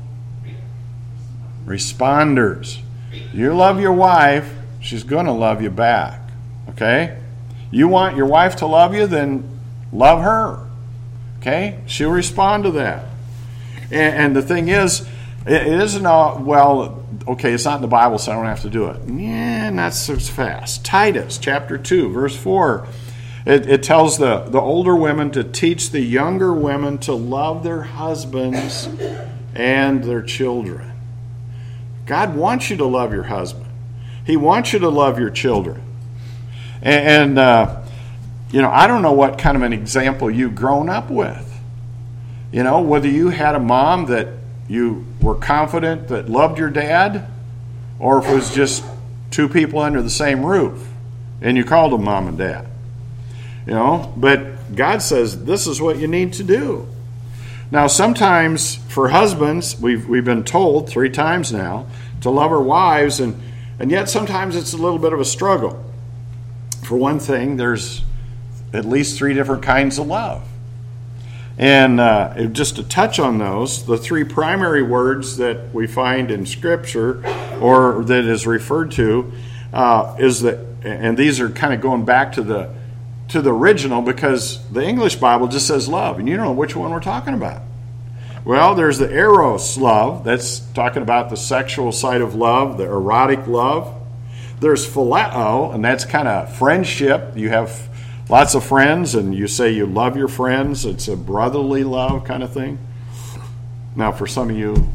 A: responders. You love your wife, she's going to love you back. Okay? You want your wife to love you, then love her. Okay? She'll respond to that. And, and the thing is, it isn't all, well, okay, it's not in the Bible, so I don't have to do it. Yeah, not so fast. Titus chapter two, verse four. It, it tells the, the older women to teach the younger women to love their husbands and their children. God wants you to love your husband. He wants you to love your children. And, and uh, you know, I don't know what kind of an example you've grown up with. You know, whether you had a mom that you were confident that loved your dad, or if it was just two people under the same roof and you called them mom and dad. You know, but God says this is what you need to do. Now, sometimes for husbands, we've we've been told three times now to love our wives, and, and yet sometimes it's a little bit of a struggle. For one thing, there's at least three different kinds of love. And uh, just to touch on those, the three primary words that we find in Scripture, or that is referred to, uh, is that, and these are kind of going back to the to the original because the English Bible just says love, and you don't know which one we're talking about. Well, there's the eros love. That's talking about the sexual side of love, the erotic love. There's phileo, and that's kind of friendship. You have lots of friends, and you say you love your friends. It's a brotherly love kind of thing. Now, for some of you,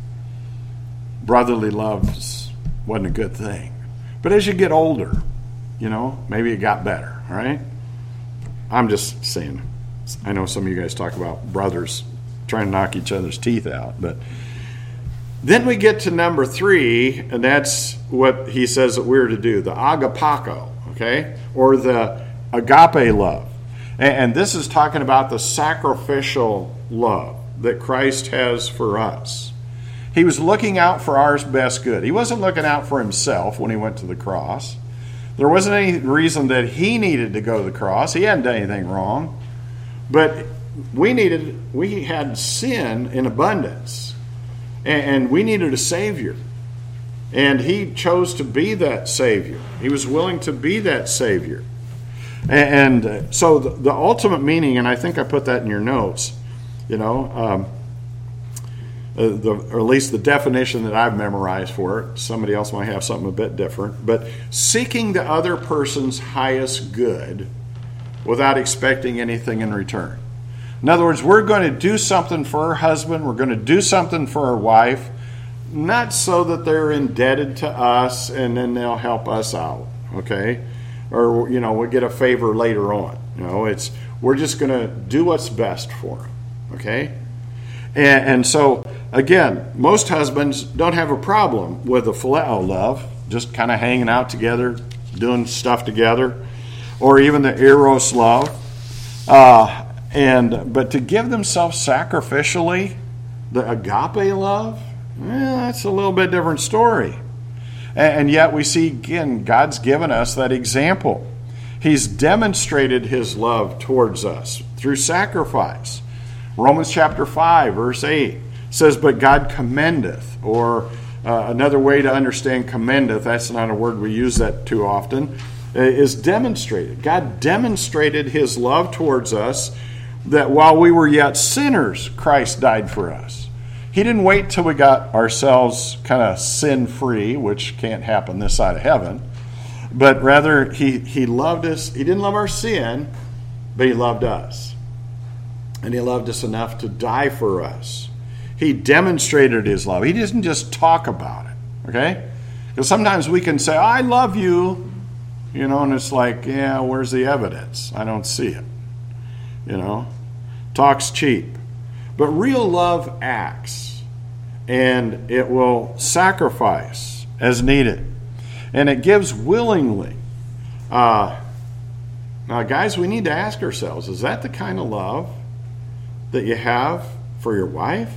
A: brotherly love wasn't a good thing. But as you get older, you know, maybe it got better, all right? I'm just saying, I know some of you guys talk about brothers trying to knock each other's teeth out, but then we get to number three, and that's what he says that we're to do, the agapako, okay, or the agape love. And this is talking about the sacrificial love that Christ has for us. He was looking out for our best good. He wasn't looking out for himself when he went to the cross. There wasn't any reason that he needed to go to the cross. He hadn't done anything wrong. But we needed, we had sin in abundance. And we needed a Savior. And he chose to be that Savior. He was willing to be that Savior. And so the ultimate meaning, and I think I put that in your notes, you know, um, Uh, the, or at least the definition that I've memorized for it. Somebody else might have something a bit different. But seeking the other person's highest good without expecting anything in return. In other words, we're going to do something for our husband. We're going to do something for our wife, not so that they're indebted to us and then they'll help us out, okay? Or, you know, we'll get a favor later on. You know, it's we're just going to do what's best for them, okay? And, and so, again, most husbands don't have a problem with the phileo love, just kind of hanging out together, doing stuff together, or even the eros love. Uh, and but to give themselves sacrificially, the agape love, eh, that's a little bit different story. And, and yet we see, again, God's given us that example. He's demonstrated his love towards us through sacrifice. Romans chapter five, verse eight says, but God commendeth, or uh, another way to understand commendeth, that's not a word we use that too often, is demonstrated. God demonstrated his love towards us that while we were yet sinners, Christ died for us. He didn't wait till we got ourselves kind of sin-free, which can't happen this side of heaven, but rather he, he loved us. He didn't love our sin, but he loved us. And he loved us enough to die for us. He demonstrated his love. He didn't just talk about it, okay? Because sometimes we can say, I love you, you know, and it's like, yeah, where's the evidence? I don't see it, you know? Talk's cheap. But real love acts, and it will sacrifice as needed. And it gives willingly. Uh, now, guys, we need to ask ourselves, is that the kind of love that you have for your wife?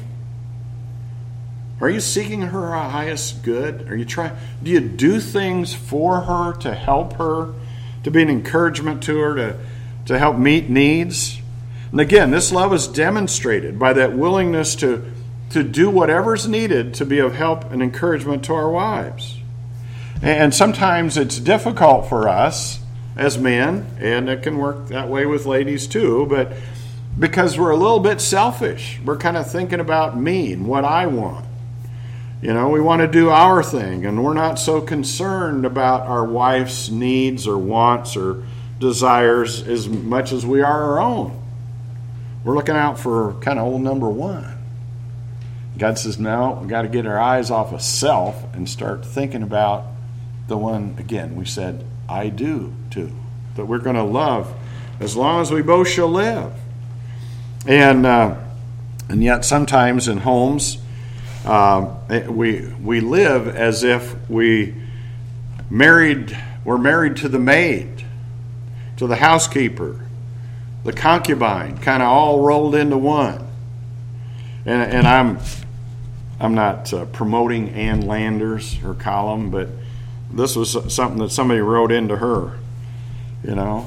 A: Are you seeking her highest good? Are you trying? Do you do things for her to help her, to be an encouragement to her, to, to help meet needs? And again, this love is demonstrated by that willingness to, to do whatever's needed to be of help and encouragement to our wives. And sometimes it's difficult for us as men, and it can work that way with ladies too, but because we're a little bit selfish. We're kind of thinking about me and what I want. You know, we want to do our thing, and we're not so concerned about our wife's needs or wants or desires as much as we are our own. We're looking out for kind of old number one. God says, no, we've got to get our eyes off of self and start thinking about the one, again, we said, I do too. That we're going to love as long as we both shall live. And uh, and yet sometimes in homes, uh, we we live as if we married we're married to the maid, to the housekeeper, the concubine, kind of all rolled into one. And and I'm I'm not uh, promoting Ann Landers, her column, but this was something that somebody wrote into her, you know.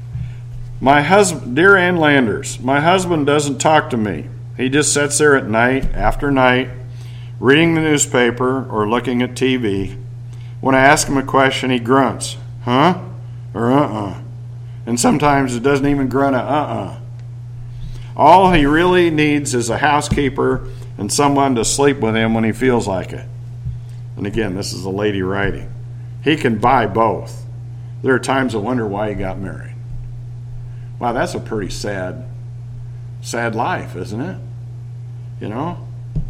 A: My husband, dear Ann Landers, my husband doesn't talk to me. He just sits there at night after night, reading the newspaper or looking at T V. When I ask him a question, he grunts, huh? Or uh-uh. And sometimes it doesn't even grunt a uh-uh. All he really needs is a housekeeper and someone to sleep with him when he feels like it. And again, this is a lady writing. He can buy both. There are times I wonder why he got married. Wow, that's a pretty sad, sad life, isn't it? You know?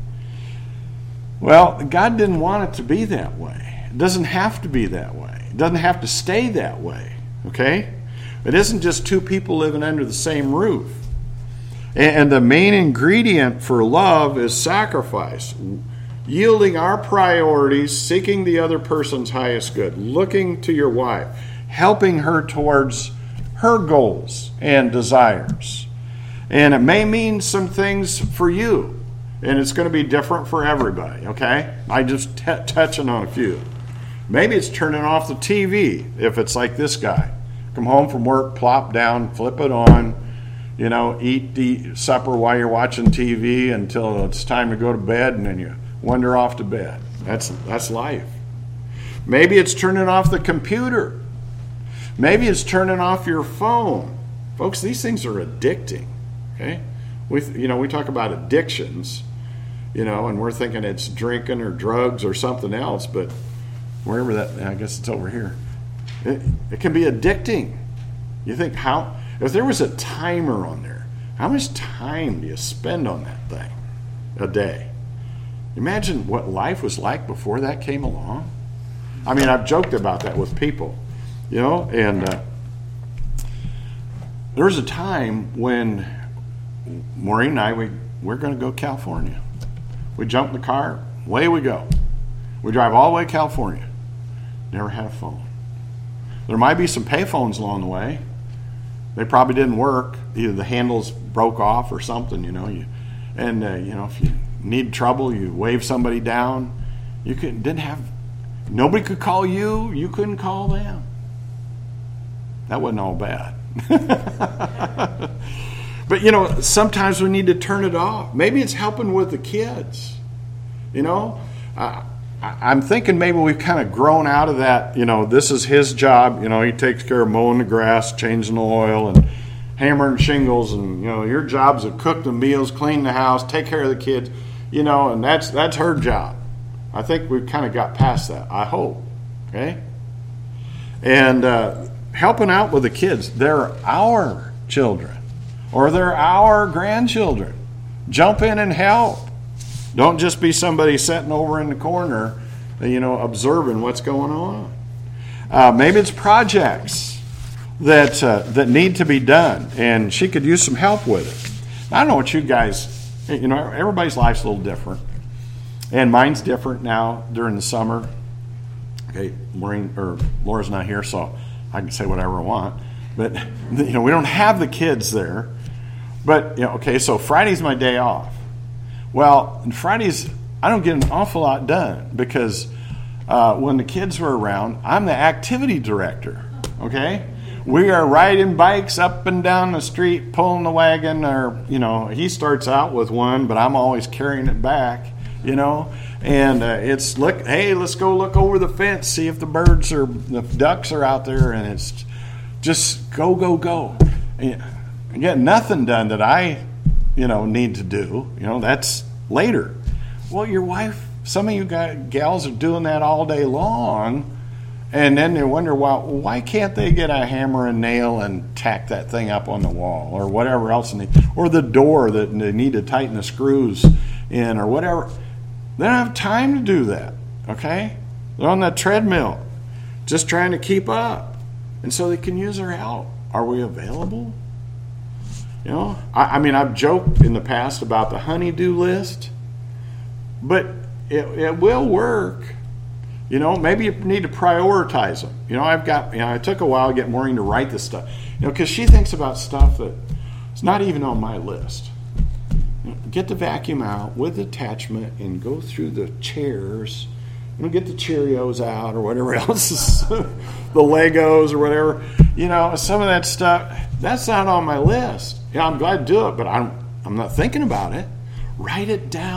A: Well, God didn't want it to be that way. It doesn't have to be that way. It doesn't have to stay that way. Okay? It isn't just two people living under the same roof. And the main ingredient for love is sacrifice. Yielding our priorities, seeking the other person's highest good, looking to your wife, helping her towards her goals and desires. And it may mean some things for you, and it's going to be different for everybody, okay? I just t- touching on a few. Maybe it's turning off the T V if it's like this guy. Come home from work, plop down, flip it on, you know, eat the supper while you're watching T V until it's time to go to bed, and then you wander off to bed. That's that's life. Maybe it's turning off the computer. Maybe it's turning off your phone. Folks, these things are addicting. Okay? We you know, we talk about addictions, you know, and we're thinking it's drinking or drugs or something else, but wherever that, I guess it's over here. It, it can be addicting. You think, how, if there was a timer on there, how much time do you spend on that thing a day? Imagine what life was like before that came along. I mean, I've joked about that with people, you know, and uh, there was a time when Maureen and I, we, we're going to go to California. We jump in the car, away we go. We drive all the way to California. Never had a phone. There might be some pay phones along the way. They probably didn't work. Either the handles broke off or something, you know. You, and, uh, you know, if you need trouble, you wave somebody down. You could, didn't have, nobody could call you. You couldn't call them. That wasn't all bad. But, you know, sometimes we need to turn it off. Maybe it's helping with the kids. You know, uh, I'm thinking maybe we've kind of grown out of that, you know, this is his job. You know, he takes care of mowing the grass, changing the oil, and hammering shingles. And, you know, your job's to cook the meals, clean the house, take care of the kids, you know, and that's that's her job. I think we've kind of got past that, I hope. Okay? And uh, helping out with the kids. They're our children. Or they're our grandchildren. Jump in and help. Don't just be somebody sitting over in the corner, you know, observing what's going on. Uh, maybe it's projects that uh, that need to be done, and she could use some help with it. I don't know what you guys, you know, everybody's life's a little different, and mine's different now during the summer. Okay, Maureen or Laura's not here, so I can say whatever I want. But you know, we don't have the kids there. But you know, okay, so Friday's my day off. Well, on Fridays, I don't get an awful lot done because uh, when the kids were around, I'm the activity director, okay? We are riding bikes up and down the street, pulling the wagon, or, you know, he starts out with one, but I'm always carrying it back, you know? And uh, it's, look, hey, let's go look over the fence, see if the birds or the ducks are out there, and it's just go, go, go. And I get nothing done that I... you know, need to do. You know, that's later. Well, your wife, some of you guys, gals are doing that all day long, and then they wonder, why, why can't they get a hammer and nail and tack that thing up on the wall or whatever else, they, or the door that they need to tighten the screws in or whatever. They don't have time to do that, okay? They're on that treadmill just trying to keep up, and so they can use their help. Are we available? You know, I, I mean, I've joked in the past about the honey-do list, but it, it will work. You know, maybe you need to prioritize them. You know, I've got, you know, it took a while to get Maureen to write this stuff, you know, because she thinks about stuff that it's not even on my list. You know, get the vacuum out with attachment and go through the chairs. You know, get the Cheerios out or whatever else, is, the Legos or whatever. You know, some of that stuff, that's not on my list. Yeah, I'm glad to do it, but I'm I'm not thinking about it. Write it down.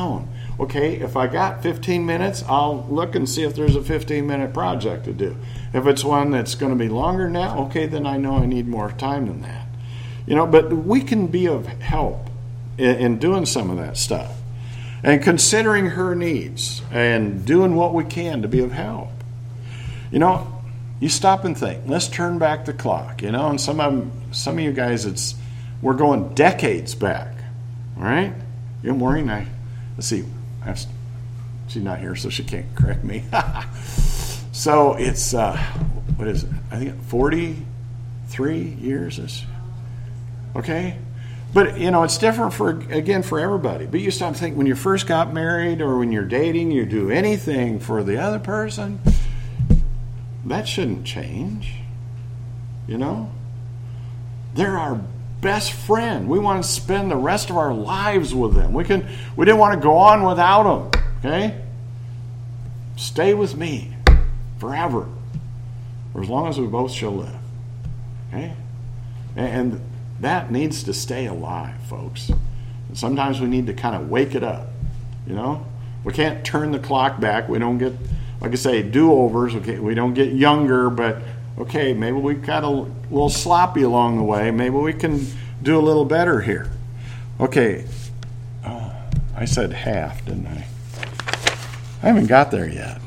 A: Okay, if I got fifteen minutes, I'll look and see if there's a fifteen minute project to do. If it's one that's going to be longer now, okay, then I know I need more time than that. You know, but we can be of help in, in doing some of that stuff. And considering her needs and doing what we can to be of help. You know, you stop and think. Let's turn back the clock. You know, and some of them, some of you guys, it's we're going decades back. All right? Good morning. I let's see. I have, she's not here, so she can't correct me. So it's uh, what is it? I think forty-three years is okay. But, you know, it's different for, again, for everybody. But you stop thinking, when you first got married or when you're dating, you do anything for the other person, that shouldn't change. You know? They're our best friend. We want to spend the rest of our lives with them. We can. We didn't want to go on without them. Okay? Stay with me forever. For as long as we both shall live. Okay? And that needs to stay alive, folks. And sometimes we need to kind of wake it up, you know? We can't turn the clock back. We don't get, like I say, do-overs. Okay, we don't get younger, but, okay, maybe we got a little sloppy along the way. Maybe we can do a little better here. Okay, uh, I said half, didn't I? I haven't got there yet.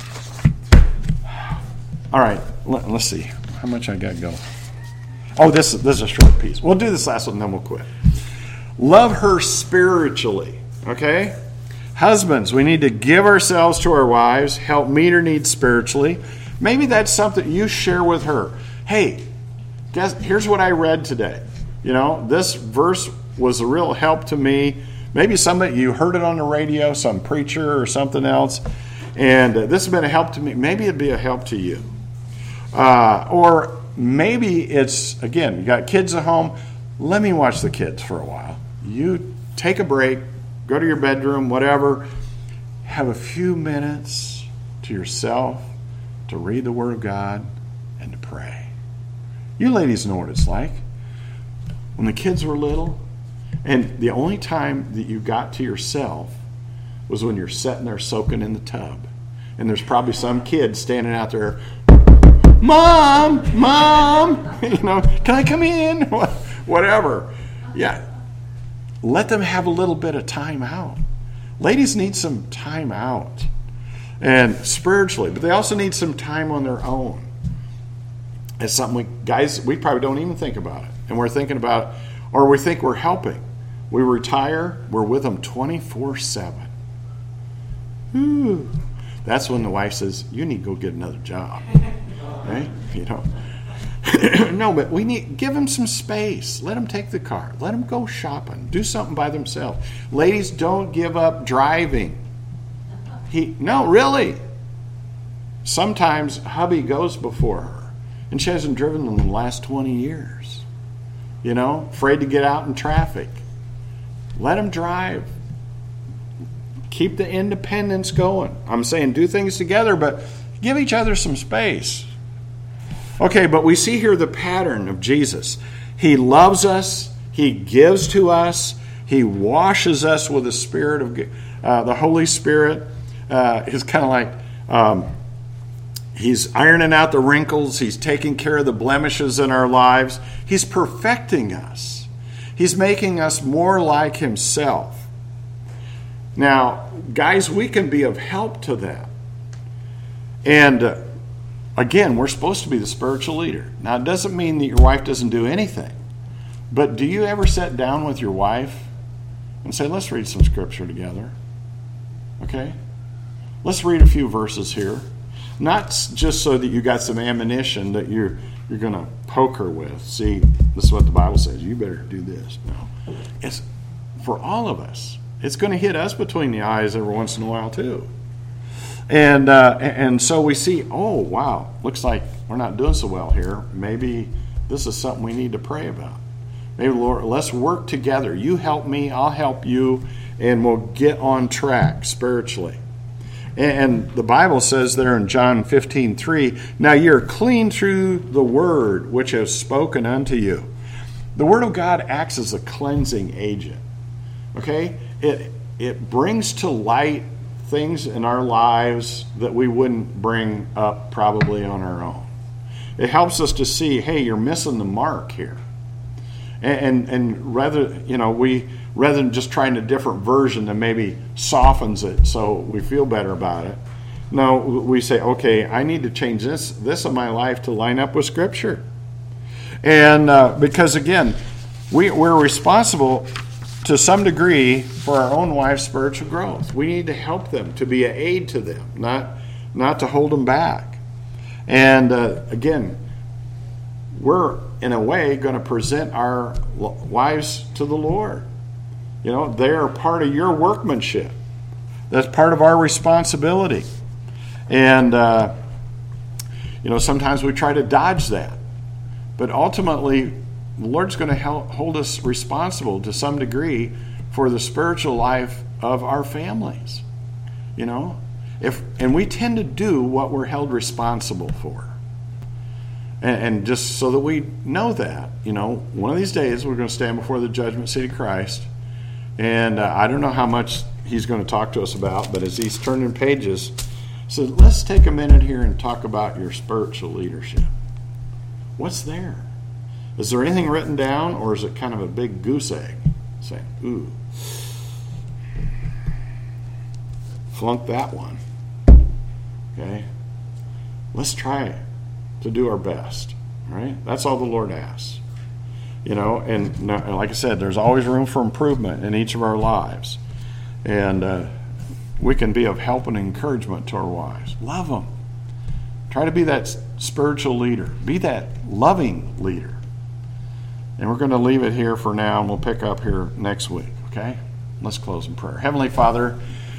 A: All right, let, let's see how much I got to go. Oh, this, this is a short piece. We'll do this last one, and then we'll quit. Love her spiritually, okay? Husbands, we need to give ourselves to our wives, help meet her needs spiritually. Maybe that's something you share with her. Hey, guess, here's what I read today. You know, this verse was a real help to me. Maybe somebody, you heard it on the radio, some preacher or something else, and uh, this has been a help to me. Maybe it'd be a help to you. Uh, or... Maybe it's, again, you got kids at home. Let me watch the kids for a while. You take a break, go to your bedroom, whatever. Have a few minutes to yourself to read the Word of God and to pray. You ladies know what it's like. When the kids were little, and the only time that you got to yourself was when you're sitting there soaking in the tub. And there's probably some kid standing out there, Mom, Mom, you know, can I come in? Whatever. Yeah. Let them have a little bit of time out. Ladies need some time out. And spiritually, but they also need some time on their own. It's something we, guys, we probably don't even think about it. And we're thinking about, or we think we're helping. We retire, we're with them twenty-four seven. Ooh. That's when the wife says, you need to go get another job. Right? You know. No, but we need give them some space. Let them take the car. Let them go shopping. Do something by themselves. Ladies, don't give up driving. He no, really. Sometimes hubby goes before her, and she hasn't driven in the last twenty years. You know, afraid to get out in traffic. Let them drive. Keep the independence going. I'm saying do things together, but give each other some space. Okay, but we see here the pattern of Jesus. He loves us. He gives to us. He washes us with the Spirit of uh, the Holy Spirit. Uh, it's kind of like um, He's ironing out the wrinkles. He's taking care of the blemishes in our lives. He's perfecting us. He's making us more like Himself. Now, guys, we can be of help to that. And uh, again, we're supposed to be the spiritual leader. Now, it doesn't mean that your wife doesn't do anything. But do you ever sit down with your wife and say, let's read some scripture together? Okay? Let's read a few verses here. Not just so that you got some ammunition that you're you're going to poke her with. See, this is what the Bible says. You better do this. No. It's for all of us. It's going to hit us between the eyes every once in a while too. And uh, and so we see, oh, wow, looks like we're not doing so well here. Maybe this is something we need to pray about. Maybe, Lord, let's work together. You help me, I'll help you, and we'll get on track spiritually. And the Bible says there in John fifteen three, now you're clean through the word which has spoken unto you. The Word of God acts as a cleansing agent. Okay? It it brings to light things in our lives that we wouldn't bring up probably on our own. It helps us to see, hey, you're missing the mark here. And, and, and rather, you know, we, rather than just trying a different version that maybe softens it so we feel better about it, no, we say, okay, I need to change this, this in my life to line up with Scripture. And uh, because, again, we, we're responsible to some degree for our own wife's spiritual growth. We need to help them, to be an aid to them, not, not to hold them back. And uh, again, we're in a way going to present our wives to the Lord. You know, they are part of your workmanship. That's part of our responsibility. And, uh, you know, sometimes we try to dodge that. But ultimately, the Lord's going to help hold us responsible to some degree for the spiritual life of our families. You know, if and we tend to do what we're held responsible for. And, and just so that we know that, you know, one of these days we're going to stand before the judgment seat of Christ. And uh, I don't know how much he's going to talk to us about, but as he's turning pages, so let's take a minute here and talk about your spiritual leadership. What's there? Is there anything written down, or is it kind of a big goose egg saying, ooh, flunk that one? Okay? Let's try to do our best, right? That's all the Lord asks. You know, and like I said, there's always room for improvement in each of our lives. And uh, we can be of help and encouragement to our wives. Love them. Try to be that spiritual leader. Be that loving leader. And we're going to leave it here for now, and we'll pick up here next week, okay? Let's close in prayer. Heavenly Father,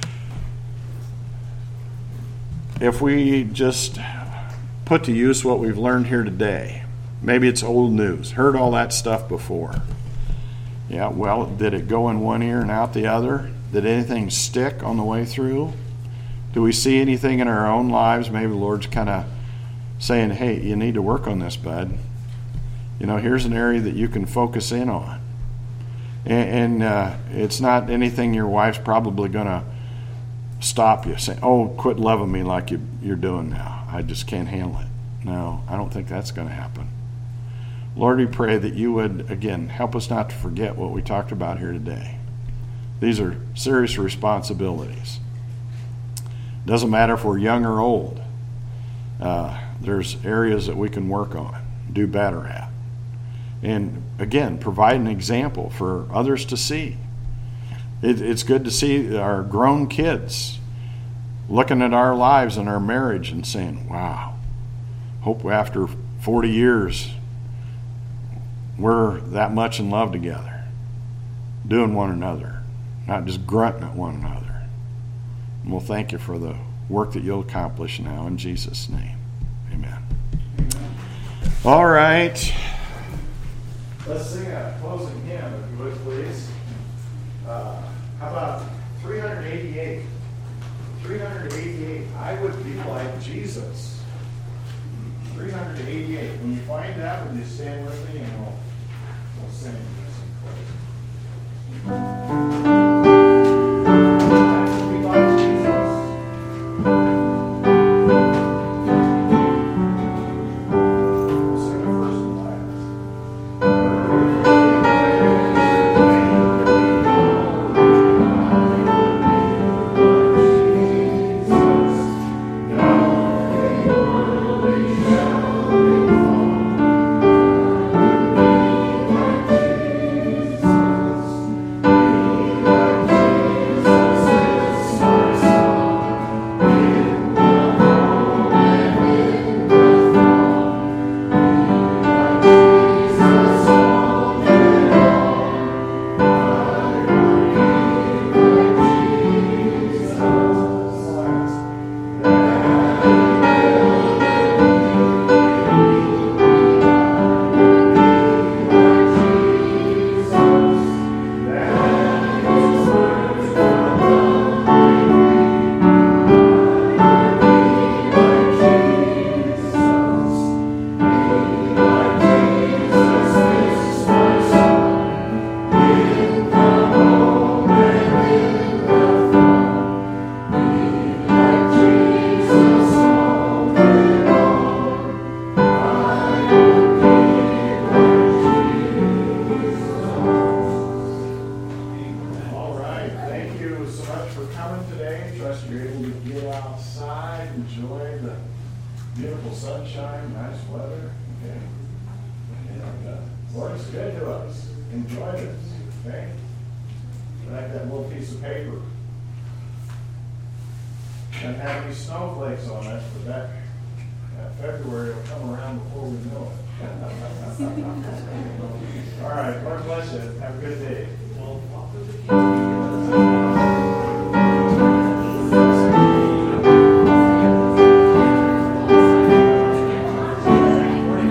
A: if we just put to use what we've learned here today, maybe it's old news, heard all that stuff before. Yeah, well, did it go in one ear and out the other? Did anything stick on the way through? Do we see anything in our own lives? Maybe the Lord's kind of saying, hey, you need to work on this, bud. You know, here's an area that you can focus in on. And, and uh, it's not anything your wife's probably going to stop you, saying, oh, quit loving me like you, you're doing now. I just can't handle it. No, I don't think that's going to happen. Lord, we pray that you would, again, help us not to forget what we talked about here today. These are serious responsibilities. Doesn't matter if we're young or old. Uh, there's areas that we can work on, do better at. And again, provide an example for others to see. It, it's good to see our grown kids looking at our lives and our marriage and saying, wow, hope after forty years we're that much in love together, doing one another, not just grunting at one another. And we'll thank you for the work that you'll accomplish now in Jesus' name. Amen. Amen. All right. Let's sing a closing hymn, if you would, please. Uh, how about three eighty-eight? three eighty-eight. I would be like Jesus. three eighty-eight. When you find that, would you stand with me and we'll, we'll sing this in closing.
D: Jesus.
A: enjoy the beautiful sunshine, nice weather. Okay. And uh, Lord is good to us. Enjoy this. Okay. Like that little piece of paper. Doesn't have any snowflakes on it, but that, that February will come around before we know it. All right. Lord bless you. Have a good day.